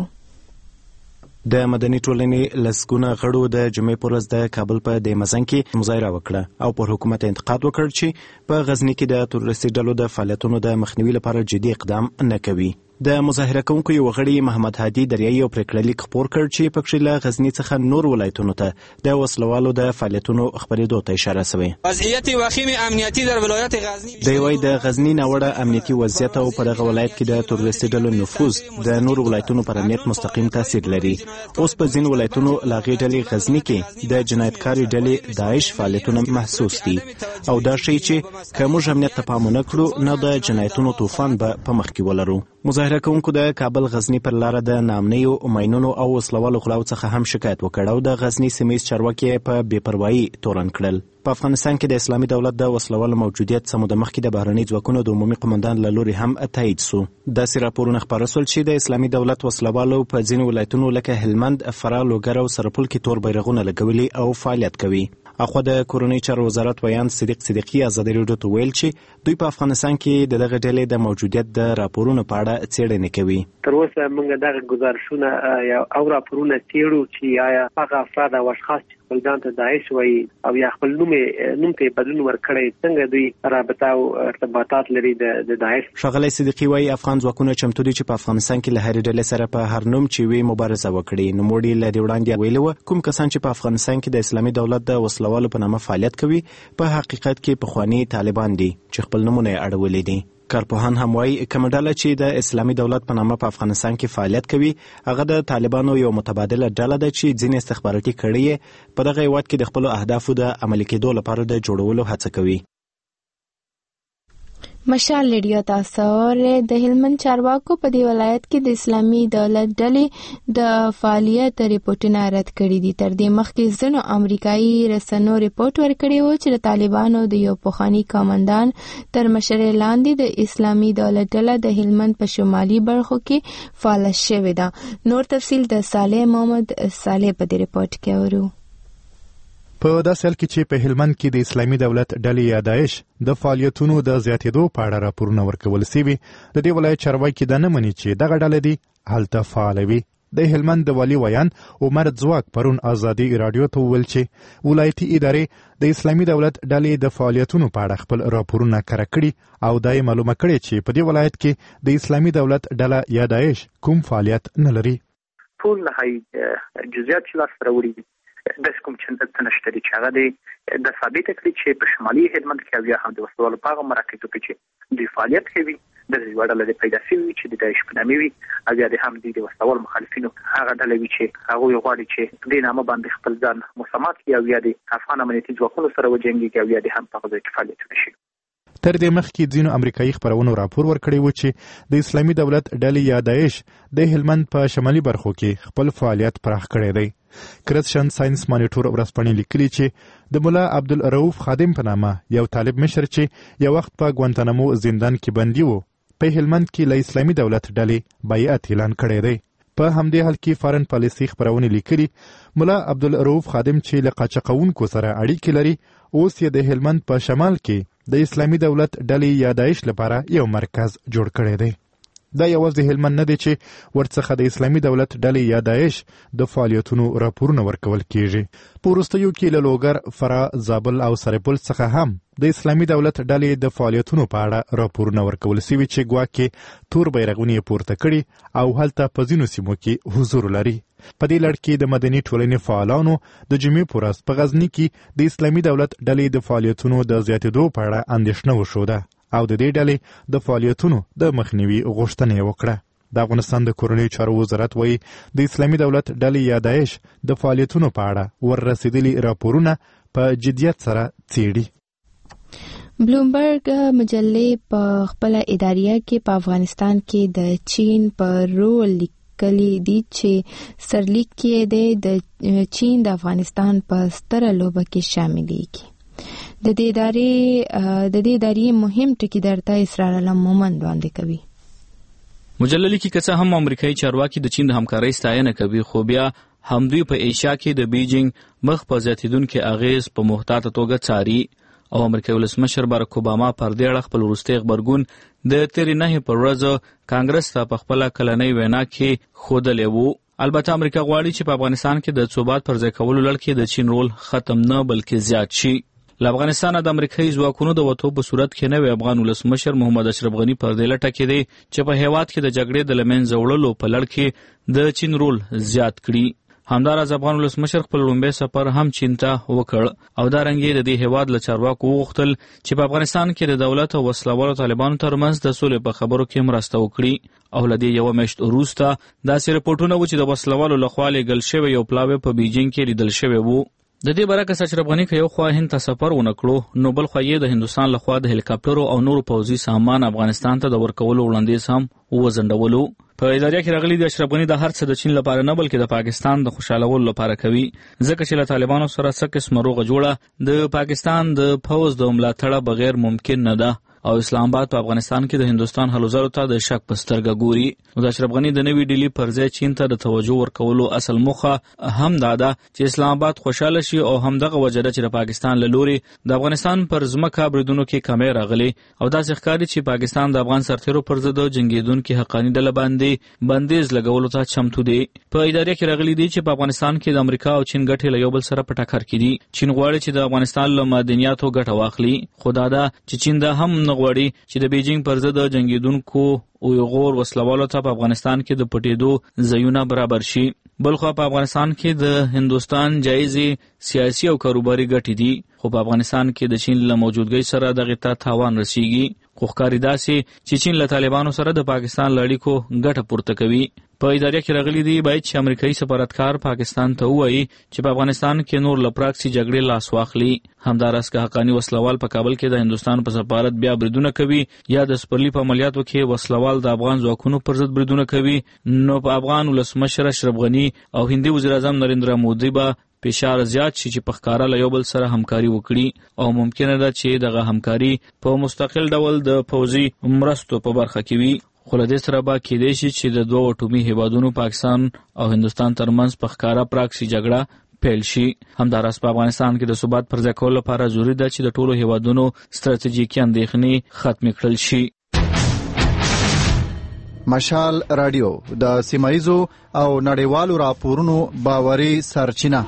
د مدني ټولنې لسګونه غړو د جمعې په ورځ د کابل په دې مزن کې مظاهره وکړه او پر حکومت انتقاد وکړ چې په غزني کې د تروریستي ډلو د فعالیتونو د مخنیوي لپاره جدي اقدام نه کوي. د مظاهره کوونکو یو غړي محمد هادي دریایي او پریکړه لیک خپور کړ چې پکې له غزني څخه نور ولایتونو ته د وسلوالو د فعالیتونو خبرېدو ته اشاره شوې. وضعیت وخیم امنیتی در ولایت غزنی د وای د غزني ناوړه امنیتي وضعیت او په دغه ولایت کې د تروریستي ډلو نفوذ د نور ولایتونو پر امنیت مستقیم تاثیر لري. اوس په ځین ولایتونو لاغې ډلې غزني کې د جنایتکاري ډلې داعش فعالیتونه محسوس دي او دا شی چې کوم امنیت ته پام نه کړو نه د جنایتونو طوفان به په مخ کې ولرو. مظاهره کوونکو د کابل غزنی پر لار د نامنیو ماینونو او وسلوالو غلاو څخه هم شکایت وکړ او د غزنی سیمې چارواکي په بې پروايي تورن کړل. په افغانستان کې د اسلامي دولت د وسلوالو موجودیت سمو د مخکې د بهرني ځواکونو د عمومي قومندان له لوري هم تایید سو. داسې راپورونه خپاره شول چې د اسلامي دولت وسلوالو په ځینو ولایتونو لکه هلمند، فراه، لوګر او سرپل کې تور بیرغونه لګولي او فعالیت کوي. اخو د کورنۍ چارو وزارت ویان صدیق صدیقی ازادي راډیو ته ویل چې دوی په افغانستان کې د دغه ډلې د موجودیت د راپورونو په اړه څېړنې کوي. تر اوسه موږ دغه گزارشونه او راپورونه څېړو چې آیا هغه افراد او اشخاص چې خپل ځان ته داعش وایي او یا خپل نوم نوم ته بدلون ورکړی څنګه دوی رابطه او ارتباطات لري د داعش. ښاغلی صدیقی وایي افغان ځواکونه چمتو دي چې په افغانستان کې له هرې ډلې سره په هر نوم چې وي مبارزه وکړي. نوموړي له دې وړاندې ویلي وه کوم کسان چې په افغانستان کې د اسلامي دولت د وسلوالو په نامه فعالیت کوي په حقیقت کې پخواني طالبان دي چې خپل نومونه یې اړولي دي. کارپوهان هم وایي کومه ډله چې د اسلامي دولت په نامه په افغانستان کې فعالیت کوي هغه د طالبانو یو متبادله ډله ده چې ځینې استخباراتي کړۍ په دغه هیواد کې د خپلو اهدافو د عملي کېدو لپاره د جوړولو هڅه کوي. مشال ریډیو تاسو اورئ. د هلمند چارواکو په دې ولایت کې د اسلامي دولت ډلې د فعالیت ریپورتونه رد کړي دي. تر دې مخکې ځینو امریکایي رسنیو ریپورت ورکړی و چې د طالبانو د یو پخواني قومندان تر مشرۍ لاندې د اسلامي دولت ډله د هلمند په شمالي برخو کې فعاله شوې ده. نور تفصیل د صالح محمد صالح په دې ریپورت کې اورو. په داسې حال کې چې په هلمند کې د اسلامي دولت ډلې یا داعش د فعالیتونو د زیاتېدو په اړه راپورونه ورکول سوي، د دې ولایت چارواکي دا نه مني چې دغه ډله دي هلته فعاله وي. د هلمند د والي ویان عمر ځواک پرون ازادي راډیو ته وویل چې ولایتي ادارې د اسلامي دولت ډلې د فعالیتونو په اړه خپل راپورونه کره کړي او دا یې معلومه کړې چې په دې ولایت کې د اسلامي دولت ډله یا داعش کوم فعالیت نه لري. ټول نهایي جزئیات چې لاسته راوړي دي د کوم چې نشته دي چې هغه د ثابت کړي چې په شمالي هلمند کې یا هم د وسلوالو په هغه مراکزو کې چې د فعالیت کوي د وړاندې د پیدا شوی چې د داعش په نامه وي او یا د هم د وسلوال مخالفینو هغه ډلې وي چې هغه یو غواړي چې د نامه باندې خپل ځان مسامات کړي او یا د افغان امنیتي ځواکونو سره وجنګي او یا د هم په غوږ کې فعالیت وکړي. تر دې مخکې ځینو امریکایي خبرونو راپور ورکړی و چې د اسلامي دولت ډلې یا داعش د هلمند په شمالي برخو کې خپل فعالیت پراخ کړی دی. کرسچن ساينس مانیټور ورځپاڼې لیکلي چې د مولا عبدالرؤف خادم په نامه یو طالب مشر چې یو وخت په ګوانتانامو زندان کې بندي و په هلمند کې له اسلامي دولت ډلې بیعت اعلان کړی دی. په همدې حال کې فارن پالیسي خبرونه لیکلي مولا عبدالرؤف خادم چې له قاچاقونکو سره اړیکې لري اوس یې د هلمند په شمال کې د اسلامي دولت ډلې یا داعش لپاره یو مرکز جوړ کړی دی. دا یوازې هلمند نه دی چې ورڅخه د اسلامي دولت ډلې یا داعش د فعالیتونو راپورونه ورکول کیږي. په وروستیو کې له لوګر، فراه، زابل او سرپل څخه هم د اسلامي دولت ډلې د فعالیتونو په اړه راپورونه ورکول سوي چې ګواکې تور بیرغونه یې پورته کړي او هلته په ځینو سیمو کې حضور لري. په دې لړ کې د مدني ټولنې فعالانو د جمعې په ورځ په غزني کې د اسلامي دولت ډلې د فعالیتونو د زیاتېدو په اړه اندېښنه وښوده او د دې ډلې د فعالیتونو د مخنیوي غوښتنه یې وکړه. د افغانستان د کورنۍ چارو وزارت وایي د اسلامي دولت ډلې یا داعش د فعالیتونو په اړه ور رسېدلي راپورونه په جدیت سره څیړي. بلومبرګ مجلې په خپل اداریه کې په افغانستان کې د چین په رول لیکلي دي چې سرلیک کې د چین د افغانستان په ستره لوبه کې شاملېږي. د دې ادارې د دې ادارې مهم ټکي درته اسرار علم مومند وړاندې کوي. مجله لیکي که څه هم امریکایي چارواکي د چین د همکارۍ ستاینه کوي، خو بیا همدوی په ایشیا کې د بیجینګ مخ په زیاتېدونکي اغیز په محتاطه توګه څاري او امریکایي ولسمشر باراک اوباما پر دې اړه خپل وروستی غبرګون د تېرې نهې پر ورځ کانګرس ته په خپله کلنۍ وینا کې ښودلی و. البته امریکا غواړي چې په افغانستان کې د ثبات پر ځای کولو لړ کې د چین رول ختم نه بلکې زیات شي. له افغانستانه د امریکایي ځواکونو د وتو په صورت کې نوی افغان ولسمشر محمد اشرف غني پر دې لټه کې دی چې په هېواد کې د جګړې د له منځه وړلو په لړ کې د چین رول زیات کړي. همداراز افغان ولسمشر خپل لومړی سفر هم چین ته وکړ او دارنګې د دې هېواد له چارواکو وغوښتل چې په افغانستان کې د دولت او وسلوالو طالبانو ترمنځ د سولې په خبرو کې مرسته وکړي. او له دې یوه میاشت وروسته داسې رپورټونه وو چې د وسلوالو لخوا لیږل شوی یو پلاوی په بیجینګ کې لیدل شوی و. د دې برعکس اشرف غني که یو خوا هند ته سفر ونه کړو، نو بل خوا یې د هندوستان لخوا د هلیکاپټرو او نورو پوځي سامان افغانستان ته د ورکولو وړاندیز هم وځنډولو. په اداریه کې راغلي د اشرف غني د هر څه د چین لپاره نه بلکې د پاکستان د خوشحالولو لپاره کوي، ځکه چې له طالبانو سره څه قسمه روغه جوړه د پاکستان د پوځ د ملاتړه بغیر ممکن نه ده او اسلام آباد په افغانستان کې د هندوستان هلو ځلو ته د شک په سترګه ګوري. نو د اشرف غني د نوې ډیلي پر ځای چین ته د توجه ورکولو اصل موخه هم دا ده چې اسلام آباد خوشاله شي او همدغه وجه ده چې د پاکستان له لورې د افغانستان پر ځمکه بریدونو کې کمی راغلی او داسې ښکاري چې پاکستان د افغان سرتیرو پر ضد جنګېدونکي حقاني ډله باندې بندیز لګولو ته چمتو دی. په ادارې کې راغلي دي چې په افغانستان کې د امریکا او چین ګټې له یو بل سره په ټکر کې دي. چین غواړي چې د افغانستان له معدنیاتو ګټه واخلي، خو دا ده چې چین دا هم نه غواړي چې د بیجینګ پر ضد جنګېدونکو اویغور وسلوالو ته په افغانستان کې د پټېدو ځایونه برابر شي. بلخوا په افغانستان کې د هندوستان جایزې سیاسي او کاروباري ګټې دي، خو په افغانستان کې د چین له موجودګۍ سره دغې ته تاوان رسیږي. خو ښکاري داسې چې چین له طالبانو سره د پاکستان له اړیکو ګټه پورته کوي. په اداریه کې راغلي دي باید چې امریکایي سفارتکار پاکستان ته ووایي چې په افغانستان کې نور له پراکسي جګړې لاس واخلي. همداراز که حقاني وسلوال په کابل کې د هندوستان په سفارت بیا بریدونه کوي یا د سپرلي په عملیاتو کې وسلوال د افغان ځواکونو پر ضد بریدونه کوي، نو په افغان ولسمشر اشرف غني او هندي وزیر اعظم نریندرا مودي به فشار زیات شي چې په ښکاره له یو بل سره همکاري وکړي او ممکنه ده چې دغه همکاري په مستقل ډول د پوځي مرستو په برخه کې وي. خو له دې سره به کېدای شي چې د دوه اټومي هیوادونو پاکستان او هندوستان ترمنځ په ښکاره پراکسي جګړه پیل شي. همداراز په افغانستان کې د ثبات پر ځای کولو لپاره ضروري ده چې د ټولو هیوادونو ستراتیژیکي اندېښنې ختمې کړل شي. مشال رادیو د سیمایزو او نړیوالو راپورونو باوري سرچینه.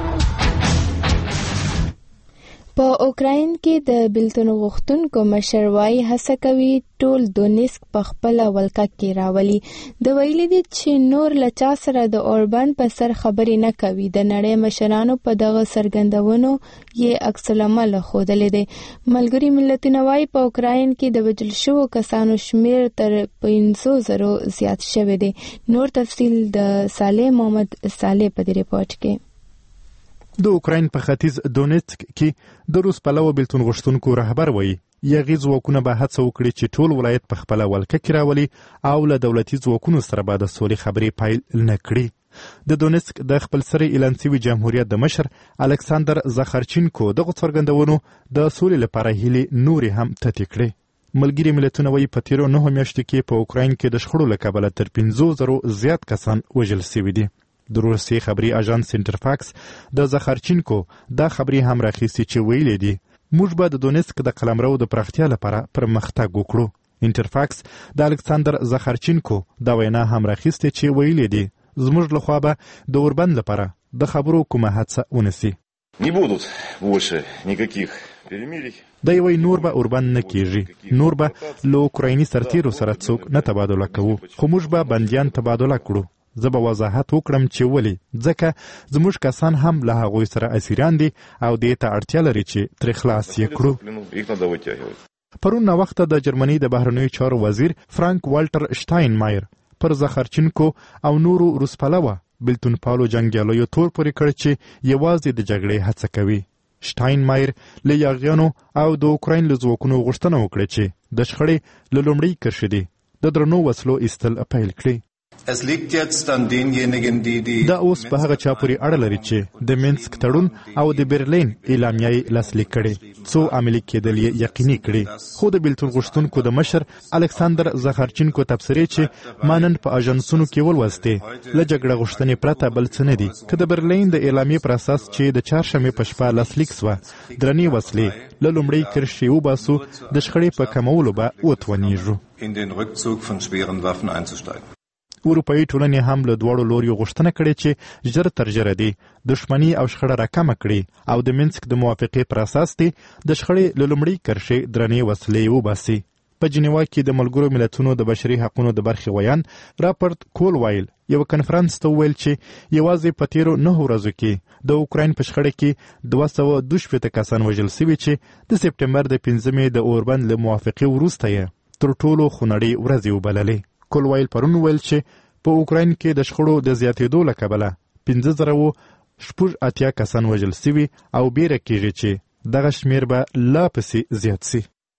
په اوکراین کې د بیلتون غوښتونکو مشر وايي هڅه کوي ټول دونیسک په خپله ولکه کې راولي. د ویلي دي چې نور له چا سره د اوربان په سر خبرې نه کوي. د نړۍ مشرانو په دغه څرګندونو یې عکس العمل ښودلی دی. ملګري ملتونه وايي په اوکراین کې د وژل شوو کسانو شمیر تر پنځو زرو زیات شوی دی. نور تفصیل د صالح محمد صالح په دې ریپورت کې. د اوکراین په ختیځ دونیتسک کې د روس پلوه بیلتون غوښتونکو رهبر وایي یغي ځواکونه به هڅه وکړي چې ټول ولایت په خپله ولکه کې راولي او له دولتي ځواکونو سره به د سولې خبرې پیل نه کړي. د دونیتسک د خپل سره اعلان شوي جمهوریت د مشر الکساندر زاخارچینکو دغه څرګندونو د سولې لپاره هیلې نورې هم تتې کړې. ملګري ملتونه وایي په تیرو نهو میاشتو کې په اوکراین کې د شخړو له کبله تر پنځو زرو زیات کسان وژل شوي دي. د روسیې خبري اژانس سینټرفاکس د زاخارچینکو دا خبري هم راخیستي چې ویلي دي موږ به د دونیسک د قلمرو د پراختیا لپاره پرمختګ وکړو. انټرفاکس د الکساندر زاخارچینکو دا وینا هم راخیستي چې ویلي دي زموږ لخوا به د اوربند لپاره د خبرو کومه هڅه ونسي. Не будут больше никаких перемирий. دا یوی نور به اوربند نه کیږي. نور به له اوکرایني سرتیرو سره څوک نه تبادله کوو، خو موږ به بندیان تبادله کړو. زه به وضاحت وکړم چې ولې، ځکه زموږ کسان هم له هغوی سره اسیران دي او دې ته اړتیا لري چې ترې خلاص یې کړو. پرون ناوخته د جرمني د بهرنیو چارو وزیر فرانک والټر شتاینمایر پر زاخارچینکو او نورو روس پلوه بیلتون پالو جنګیالیو تور پورې کړ چې یوازې د جګړې هڅه کوي. شټاینمایر له یاغیانو او د اوکراین له ځواکونو غوښتنه وکړه چې د شخړې له لومړۍ کرښې دي د درنو وسلو ایستل پیل کړي. دا اوس په هغه چا پورې اړه لري چې د مینسک تړون او د برلین اعلامیه یې لاسلیک کړي، څو عملي کېدل یې یقیني کړي. خو د بیلتون غوښتونکو د مشر الکساندر زخارچینکو تبصرې چې ما نن په اژانسونو کې ولوستې له جګړه غوښتنې پرته بل څه نه دي. که د برلین د اعلامیې پر اساس چې د چهارشنبې په شپه لاسلیک سوه درنې وسلې له لومړۍ کرښې وباسو، د شخړې په کمولو به وتوانیږو. اروپایي ټولنې هم له دواړو لوریو غوښتنه کړې چې ژر تر ژره دي دښمني او شخړه راکمه کړي او د مینسک د موافقې پر اساس دي د شخړې له لومړۍ کرښې درنې وسلې وباسي. په جنیوا کې د ملګرو ملتونو د بشري حقوقو د برخې ویان راپورټ کولوایل یو کنفرانس ته ویل چې یوازې په تیرو نهو ورځو کې د اوکراین په شخړه کې دوه سوه دوه شپېته کسان وژل سوي چې د سپټمبر د پنځمې د اوربند له موافقې وروسته یې تر ټولو خونړۍ ورځې وبللې. کولوایل پرون ویل چې په اوکراین کې د شخړو د زیاتېدو له کبله پنځه زره شپږ اتیا کسان وژل سوي او بیره کېږي چې دغه شمېر به لا پسې زیات سي.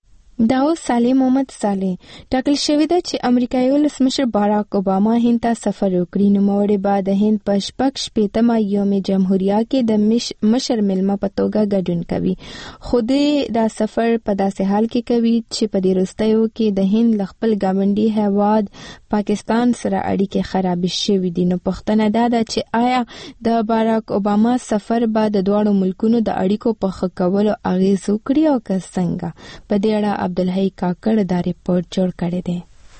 دا اوس صالح محمد صالح ټاکل شوې ده چې امریکایي ولسمشر باراک اوباما هند ته سفر وکړي. نوموړی به د هند په شپږ شپېتمه یوم جمهوریه کې د مشر مېلمه په توګه ګډون کوي، خو دا سفر په داسې حال کې کوي چې په دې وروستیو کې د هند له خپل ګاونډي هېواد پاکستان سره اړیکې خرابې شوې دي. نو پوښتنه دا ده چې آیا د باراک اوباما سفر به د دواړو ملکونو د اړیکو په ښه کولو اغېز وکړي او که څنګه؟ په دې اړه عبدالحی کاکړ دا ریپورت جوړ کړی دی.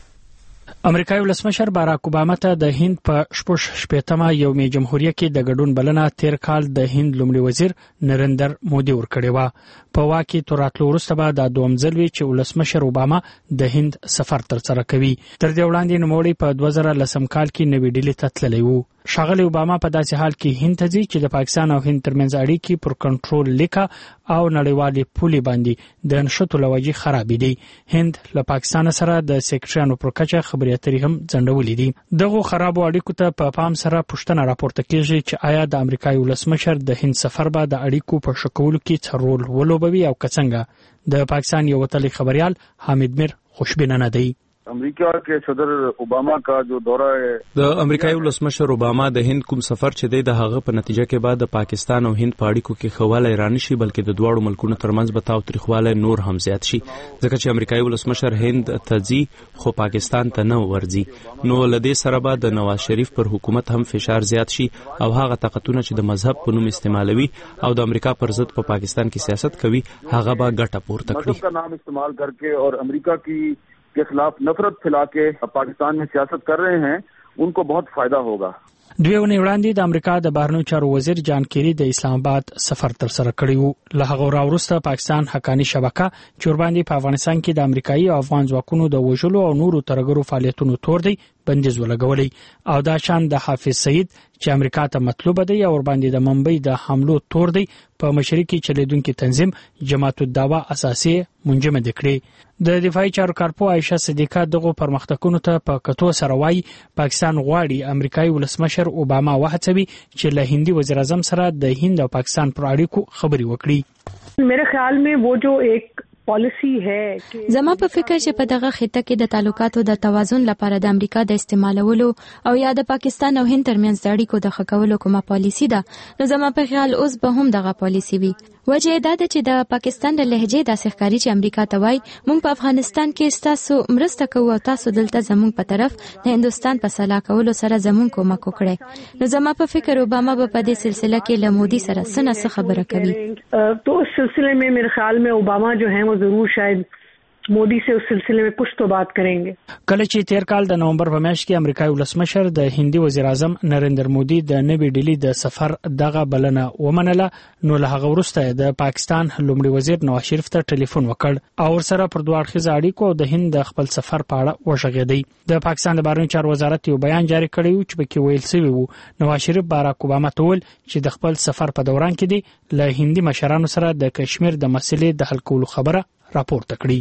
امریکایي ولسمشر باراک اوباما ته د هند په شپږ شپېتمه یوم جمهوریه کې د ګډون بلنه تیر کال د هند لومړي وزیر نریندر مودي ورکړې وه. په واک کې تر راتلو وروسته به دا دوهم ځل وي چې ولسمشر اوباما د هند سفر ترسره کوي. تر دې وړاندې نوموړی په دوه زره لسم کال کې نوې ډیلي ته تللی و. ښاغلی اوباما په داسې حال کې هند ته ځي چې د پاکستان او هند ترمنځ اړیکې پر کنټرول لیکه او نړیوالې پولې باندې د نښتو له وجې خرابې دي. هند له پاکستان سره د سیکرټریانو پر کچه خبرې اترې هم ځنډولې دي. دغو خرابو اړیکو ته په پام سره پوښتنه راپورته کېږي چې آیا د امریکایي ولسمشر د هند سفر به د اړیکو په ښه کولو کې څه رول ولوبوي او که څنګه؟ د پاکستان یو وتلی خبریال حامد میر خوشبینه نه دی. امریکا के صدر اوباما کا جو دورہ ہے د امریکایي ولسمشر اوباما د هند کوم سفر چې دی د هغه په نتیجه کې بعد د پاکستان او هند په اړیکو کې خواله ایران شي بلکې د دوړو ملکونو ترمنځ به تاو تریخواله نور هم زیات شي ځکه چې امریکایي ولسمشر هند ته ځي خو پاکستان ته نه ورځي. نو لدې سره به د نواز شریف پر حکومت هم فشار زیات شي او هغه طاقتونه چې د مذهب په نوم استعمالوي او د امریکا پر ضد په پاکستان کې سیاست کوي هغه به ګټه پورته کړي. مذهب کا نام استعمال करके और अमेरिका की के खिलाफ नफरत फैला के पाकिस्तान में सियासत कर रहे हैं उनको बहुत फायदा होगा. دوی ونې وړاندې د امریکا د بهرنیو چارو وزیر جان کیری د اسلام آباد سفر تر سره کړی وو. له هغه وروسته پاکستان حقانی شبکه چې ورباندې په افغانستان کې د امریکایي او افغان ځواکونو د وژلو او نورو ترګرو فعالیتونو تور دی بندیز ولګولې او دا شان د حافظ سعید چې امریکا ته مطلوب دی او ورباندې د منبع د حملو تور دی په مشرقي چلیدونکو تنظیم جماعت الدعوه اساسي منجمد کړي. د دفاعي چارو کارپو عائشه صدیقه دغه پرمختګونو ته په کتو سره وايي پاکستان غواړي امریکایي ولسمشر اوباما وهڅوي چې له هندي وزیر اعظم سره د هند او پاکستان پر اړیکو خبري وکړي. मेरे ख्याल में वो जो एक پالیسی ہے زما په فکر چې په دغه خطه کې د تعلقاتو د توازن لپاره د امریکا د استعمالولو او یا د پاکستان او هند ترمنځ د اړیکو د ښه کولو کومه پالیسی ده نو زما په خیال اوس به هم دغه پالیسی وي. وجه دا ده چې د پاکستان د لهجې د ښکاری چې امریکا ته وای مونږ په افغانستان کې تاسو مرسته کوو او تاسو دلته زمونږ په طرف د هندستان په صلاح کولو سره زمونږ کومک وکړي. نو زما په فکر اوباما به په دې سلسله کې له مودي سره سنه خبره کوي. تو اس سلسلے में मेरे ख्याल में اوباما जो है वो जरूर शायद مودي سے اس سلسلے میں کچھ تو بات کریں گے. کله چې تیر کال د نومبر په میاشت کې امریکایي ولسمشر د هندي وزیر اعظم نریندر مودي د نوې ډیلی د سفر دغه بلنه ومنله نو له هغه وروسته د پاکستان لومړي وزیر نواز شریف ته ټلیفون وکړ او ورسره پر دوه اړخیزه اړیکو او د هند د خپل سفر په اړه وشغېدی. د پاکستان د بهرنیو چارو وزارت یو بیان جاری کړی و چې پکې ویل شوی و نواز شریف باراک اوباما ته ویل چې د خپل سفر په دوران کې دی له هندي مشرانو سره د کشمیر د مسلې د حل کولو خبره راپورته کړي.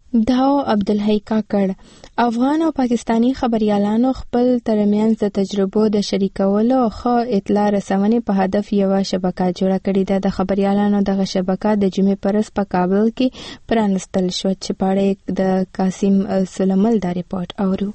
داو عبدالحی کاکړ. افغان او پاکستانی خبريالانو خپل ترمنځ د تجربو د شریکولو او ښه اطلاع رسونې په هدف یو شبکه جوړه کړې ده. د خبريالانو دغه شبکه د جمعې پرس په کابل کې پرانستل شو چې پاړې د قاسم سلمل دا ریپورت اورو.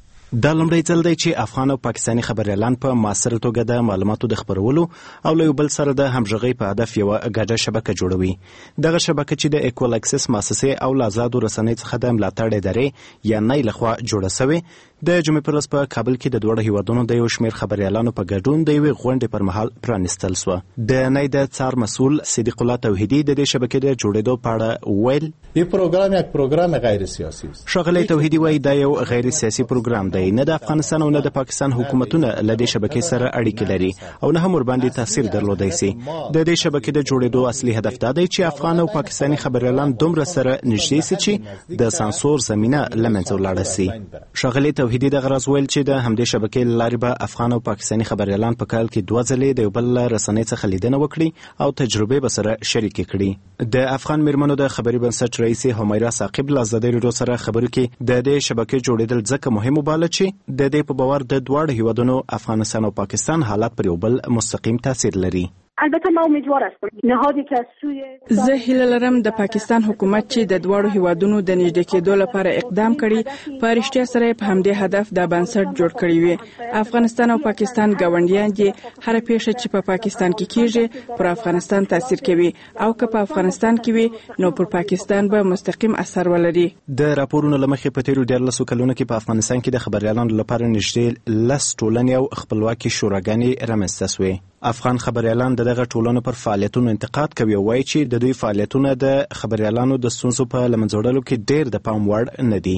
دا لومړی ځل دی چې افغان او پاکستانی خبريالان په معاصره توګه د معلوماتو د خبرولو او له یو بل سره د همغږۍ په هدف یو ګډه شبکه جوړوي. دغه شبکه چې د ایکوال اکسس مؤسسې او آزادو رسنۍ څخه د ملاتړ ادارې یا نه لخوا جوړه شوې د جمعې پر ورځ په کابل کې د دوه هیوادونو د یو شمېر خبريالانو په ګډون د یوې غونډې پر مهال پرانستل شو. د نه د څار مسؤل صدیق الله توحیدی د دې شبکې د جوړېدو په اړه ویل این پروګرام یک پروګرام غیر سیاسي است. شغله توحیدی وایي دا یو غیر سیاسي پروګرام دی. نه د افغانستان او نه د پاکستان حکومتونه له دې شبکې سره اړیکې لري او نه هم ورباندې تاثیر درلودای شي. د دې شبکې د جوړېدو اصلي هدف دا دی چې افغان او پاکستانی خبريالان دومره سره نږدې شي چې د سانسور زمينه لمنځه ولاړ شي. شغله توحیدی د غرض ویل چې د همدې شبکې لارې به افغان او پاکستانی خبريالان په کال کې دوه ځلې د یو بل رسنۍ څخه لیدنه وکړي او تجربې به سره شریکې کړي. د افغان میرمنو د خبري بنسټ رئیس همیرا ثاقب له ازادي رادیو سره خبرو کې د دې شبکې جوړېدل ځکه مهم وباله چې د دې په باور د دواړو هیوادونو افغانستان او پاکستان حالات پر یو بل مستقیم تاثیر لري. البته ما امیدوار هستم نهادی که سوی زه هیله لرم د پاکستان حکومت چې د دواړو هیوادونو د نږدې کېدو لپاره اقدام کړي په رښتیا سره په همدې هدف د بنسټ جوړ کړی وي. افغانستان او پاکستان ګاونډیان دي. هر پیښه چې په پاکستان کې کیږي پر افغانستان تاثیر کوي او که په افغانستان کې وي نو پر پاکستان به مستقیم اثر ولري. د راپورونو لمخې په تیرو ډیرلسو کلونو کې په افغانستان کې د خبريالانو لپاره نږدې لس ټولنې او خپلواکي شوراګانې رامنځته شوې. افغان خبريالان دغه ټولنو پر فعالیتونو انتقاد کوي او وایي چې د دوی فعالیتونه د خبريالانو د ستونزو په لمنځوړلو کې ډېر د پام وړ نه دي.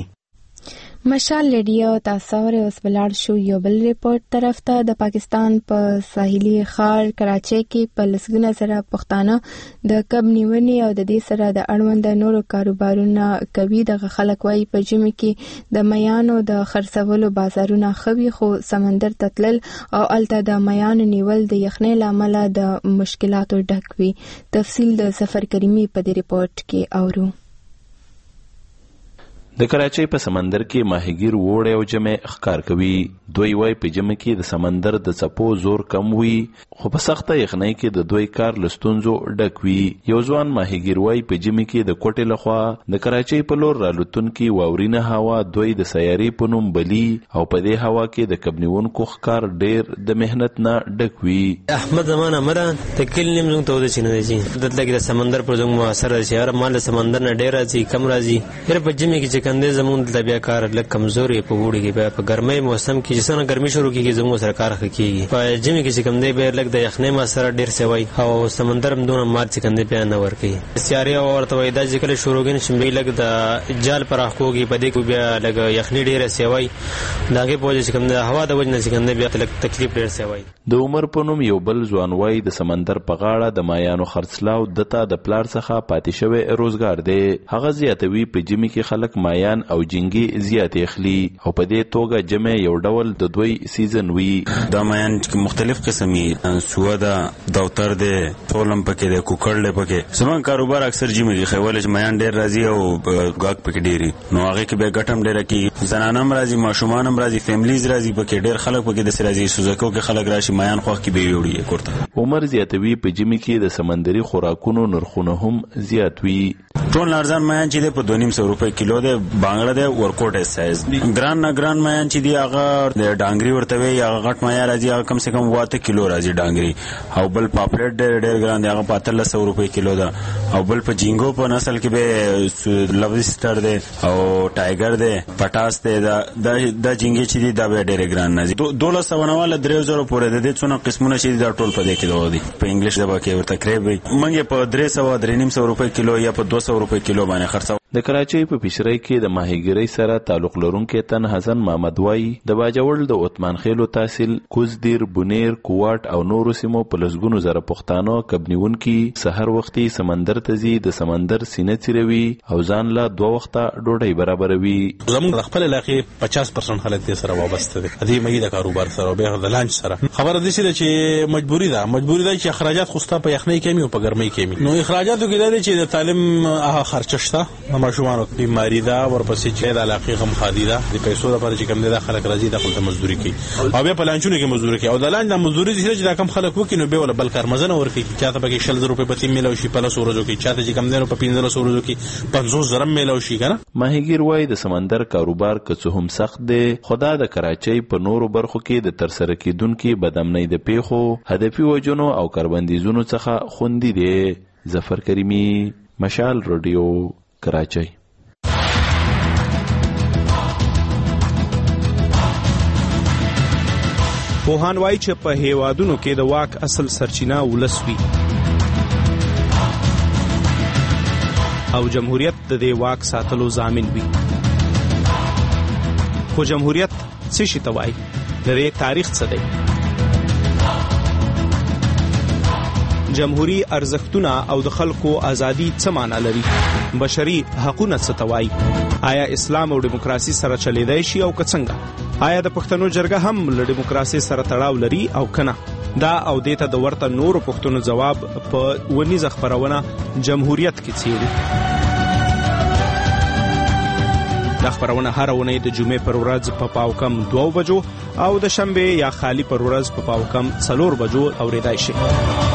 مشال ریډیو تاسو ورې اوس بلار شو یو بل ریپورت طرف ته. د پاکستان په ساحلي ښار کراچۍ کې په لسګونه سره پښتانه د کب نیونې او د دې سره د اړوند نورو کاروبارونه کوي. دغه خلک وایي په ژمي کې د میانو د خرڅولو بازارونه خوي خو سمندر ته تلل او الته د میانو نیول د یخنۍ لامل د مشکلاتو ډک وي. تفصیل د سفر کریمي په دې ریپورت کې اورو. د کراچۍ په سمندر کې ماهیګیر وړي او جمع ښکار کوي. دوی وای په جمع کې د سمندر د څپو زور کم وي خو په سخته یخنۍ کې د دوی کار لستونزو ډک وي. یو ځوان ماهیګیر وای په جمع کې د کوټې لخوا د کراچۍ په لور رالوتونکي واورینه هوا دوی د سیارې په نوم بلی او په دې هوا کې د کبنیونکو ښکار ډیر د مهنت نه ډک وي. احمد زمانه مړه تکل نیم زنګ ته د چینه دي د لګي د سمندر پر زنګ موثر شي هر مال سمندر نه ډیر راځي کم راځي. هر په جمع کې کندې زمون د بیا کار لک کمزوري په وړي کې په ګرمۍ موسم کې چې څنګه ګرمي شروع کیږي زموږ سره کار کوي. په جمی کې چې کندې به لک د یخنۍ ما سره ډیر سوي او سمندر هم دونه مار چې کندې په نه ور کوي. سیاري او ورته وای د ذکر شروعګن شمې لک د جال پر اخوږي په دې کې بیا لک یخنۍ ډیر سوي داګه په چې کندې هوا د وجنه چې کندې بیا لک تکلیف ډیر سوي. د عمر په نوم یو بل ځوان وای د سمندر په غاړه د مایانو خرڅلاو دته د پلار څخه پاتې شوی روزګار دی. هغه زیاتوي په جمی کې خلک مایان او جنگي زیات اخلي او په دې توګه جمع یو ډول د دوی سیزن وی. دا مایان مختلف قسمي سودا دوتر دي ټولم پکې د کوکړل پکې زمون کاروبار اکثر جمی دي خولج مایان ډیر راځي او غاک پکې ډیری نو هغه کې به ګټم ډیر کې زنانم راځي ماشومانم راځي فیملیز راځي پکې ډیر خلک پکې د سرازي سوزکو کې خلک راشي مایان خو کې به وړي کوړه. عمر زیاتوي په جمی کې د سمندري خوراکونو نرخونه هم زیات وي. ټول لارزان مایان چې د په دوه نیم سو روپے کیلو ده بانګړه ده ورکوټ سایز ګران نه ګران مایان چې دی هغه د ډانګري ورته وي هغه غټ مایا راځي هغه کم سے کم واته کیلو راځي ډانګري او بل پاپلیټ ډېر ډېر ګران دی هغه په اتلس سو روپے کیلو ده او بل په جینګو په نسل کې به لویسټر ده او ټایګر ده پټاس ده دا د جینګي چې دی دا به ډېر ګران نه دي. دولس سو نواله درې زره پورې د دې څونه قسمونه چې دا ټول په دې کې دوه دي په انګلیش دبا کې ورته تقریبا منګه په درې سو درې نیم سو روپے کیلو یا په دوه سو روپے کیلو باندې خرڅو. د کراچۍ په پیشرۍ کې د ماهیګیرۍ سره تعلق لرونکي تن حسن محمد وای د باجوړ د عثمان خیلو تحصیل کوزدیر بونیر کوواټ او نورو سیمو په لسګونو زره پښتانه کبنیونکي سحر وختي سمندر ته ځي د سمندر سینه چیروي او ځان له دوه وخته ډوډۍ برابروي. زموږ خپل علاقې پچاس پرسنټ خلک دې سره وابسته دي دې مې د کاروبار سره به د لانچ سره خبره دي چې مجبوری ده مجبوری ده چې اخراجات خوسته په یخنۍ کمی او په ګرمۍ کمی نو اخراجاتو کې د چې د تعلیم هغه خرچ شته ماشومان بیماری دا ورپسې چې د علاقې غم خادي دا د پیسو لپاره چې کم دي د خلک راځي د خپل مزدوري کوي او بیا په لانچونو کې مزدوري کوي او د لانچ د مزدوري چې دا کم خلک وکړي نو به ول بل کار مزنه ورکړي چې چاته به شل زره روپۍ په تیم ملو شي په لاسو ورځو کې چاته چې کم دي په پنځه سو ورځو کې پنځوس زره ملو شي کنه. ماهیګیر وای د سمندر کاروبار که څه هم سخت دی خدا د کراچۍ په نورو برخو کې د ترسره کیدونکو بدامنۍ د پیښو هدفي وجونو او کاربندیزونو څخه خوندي دي. ظفر کریمی، مشال رادیو، کراچۍ. پوهان وایي چې په هیوادونو کې د واک اصل سرچینه ولس وي او جمهوریت د دې واک ساتلو ضامن وي. خو جمهوریت څه شي ته وایي؟ د دې تاریخ څه دی؟ جمهوری ارزښتونه او د خلکو ازادي څه معنا لري؟ بشري حقوقونه څه ته وایي؟ آیا اسلام او دیموکراسي سره چلیدای شي او که څنګه؟ آیا د پښتنو جرګه هم له دیموکراسي سره تړاو لري او کنه؟ دا او دیته د ورته نورو پښتنو جواب په ونیزه خبرونه جمهوریت کې څیړي. دا خبرونه هر ونې د جمعې پر ورځ په پاو کم دوه بجو او د شنبه یا خالی پر ورځ په پاو کم څلور بجو اوریدای شي.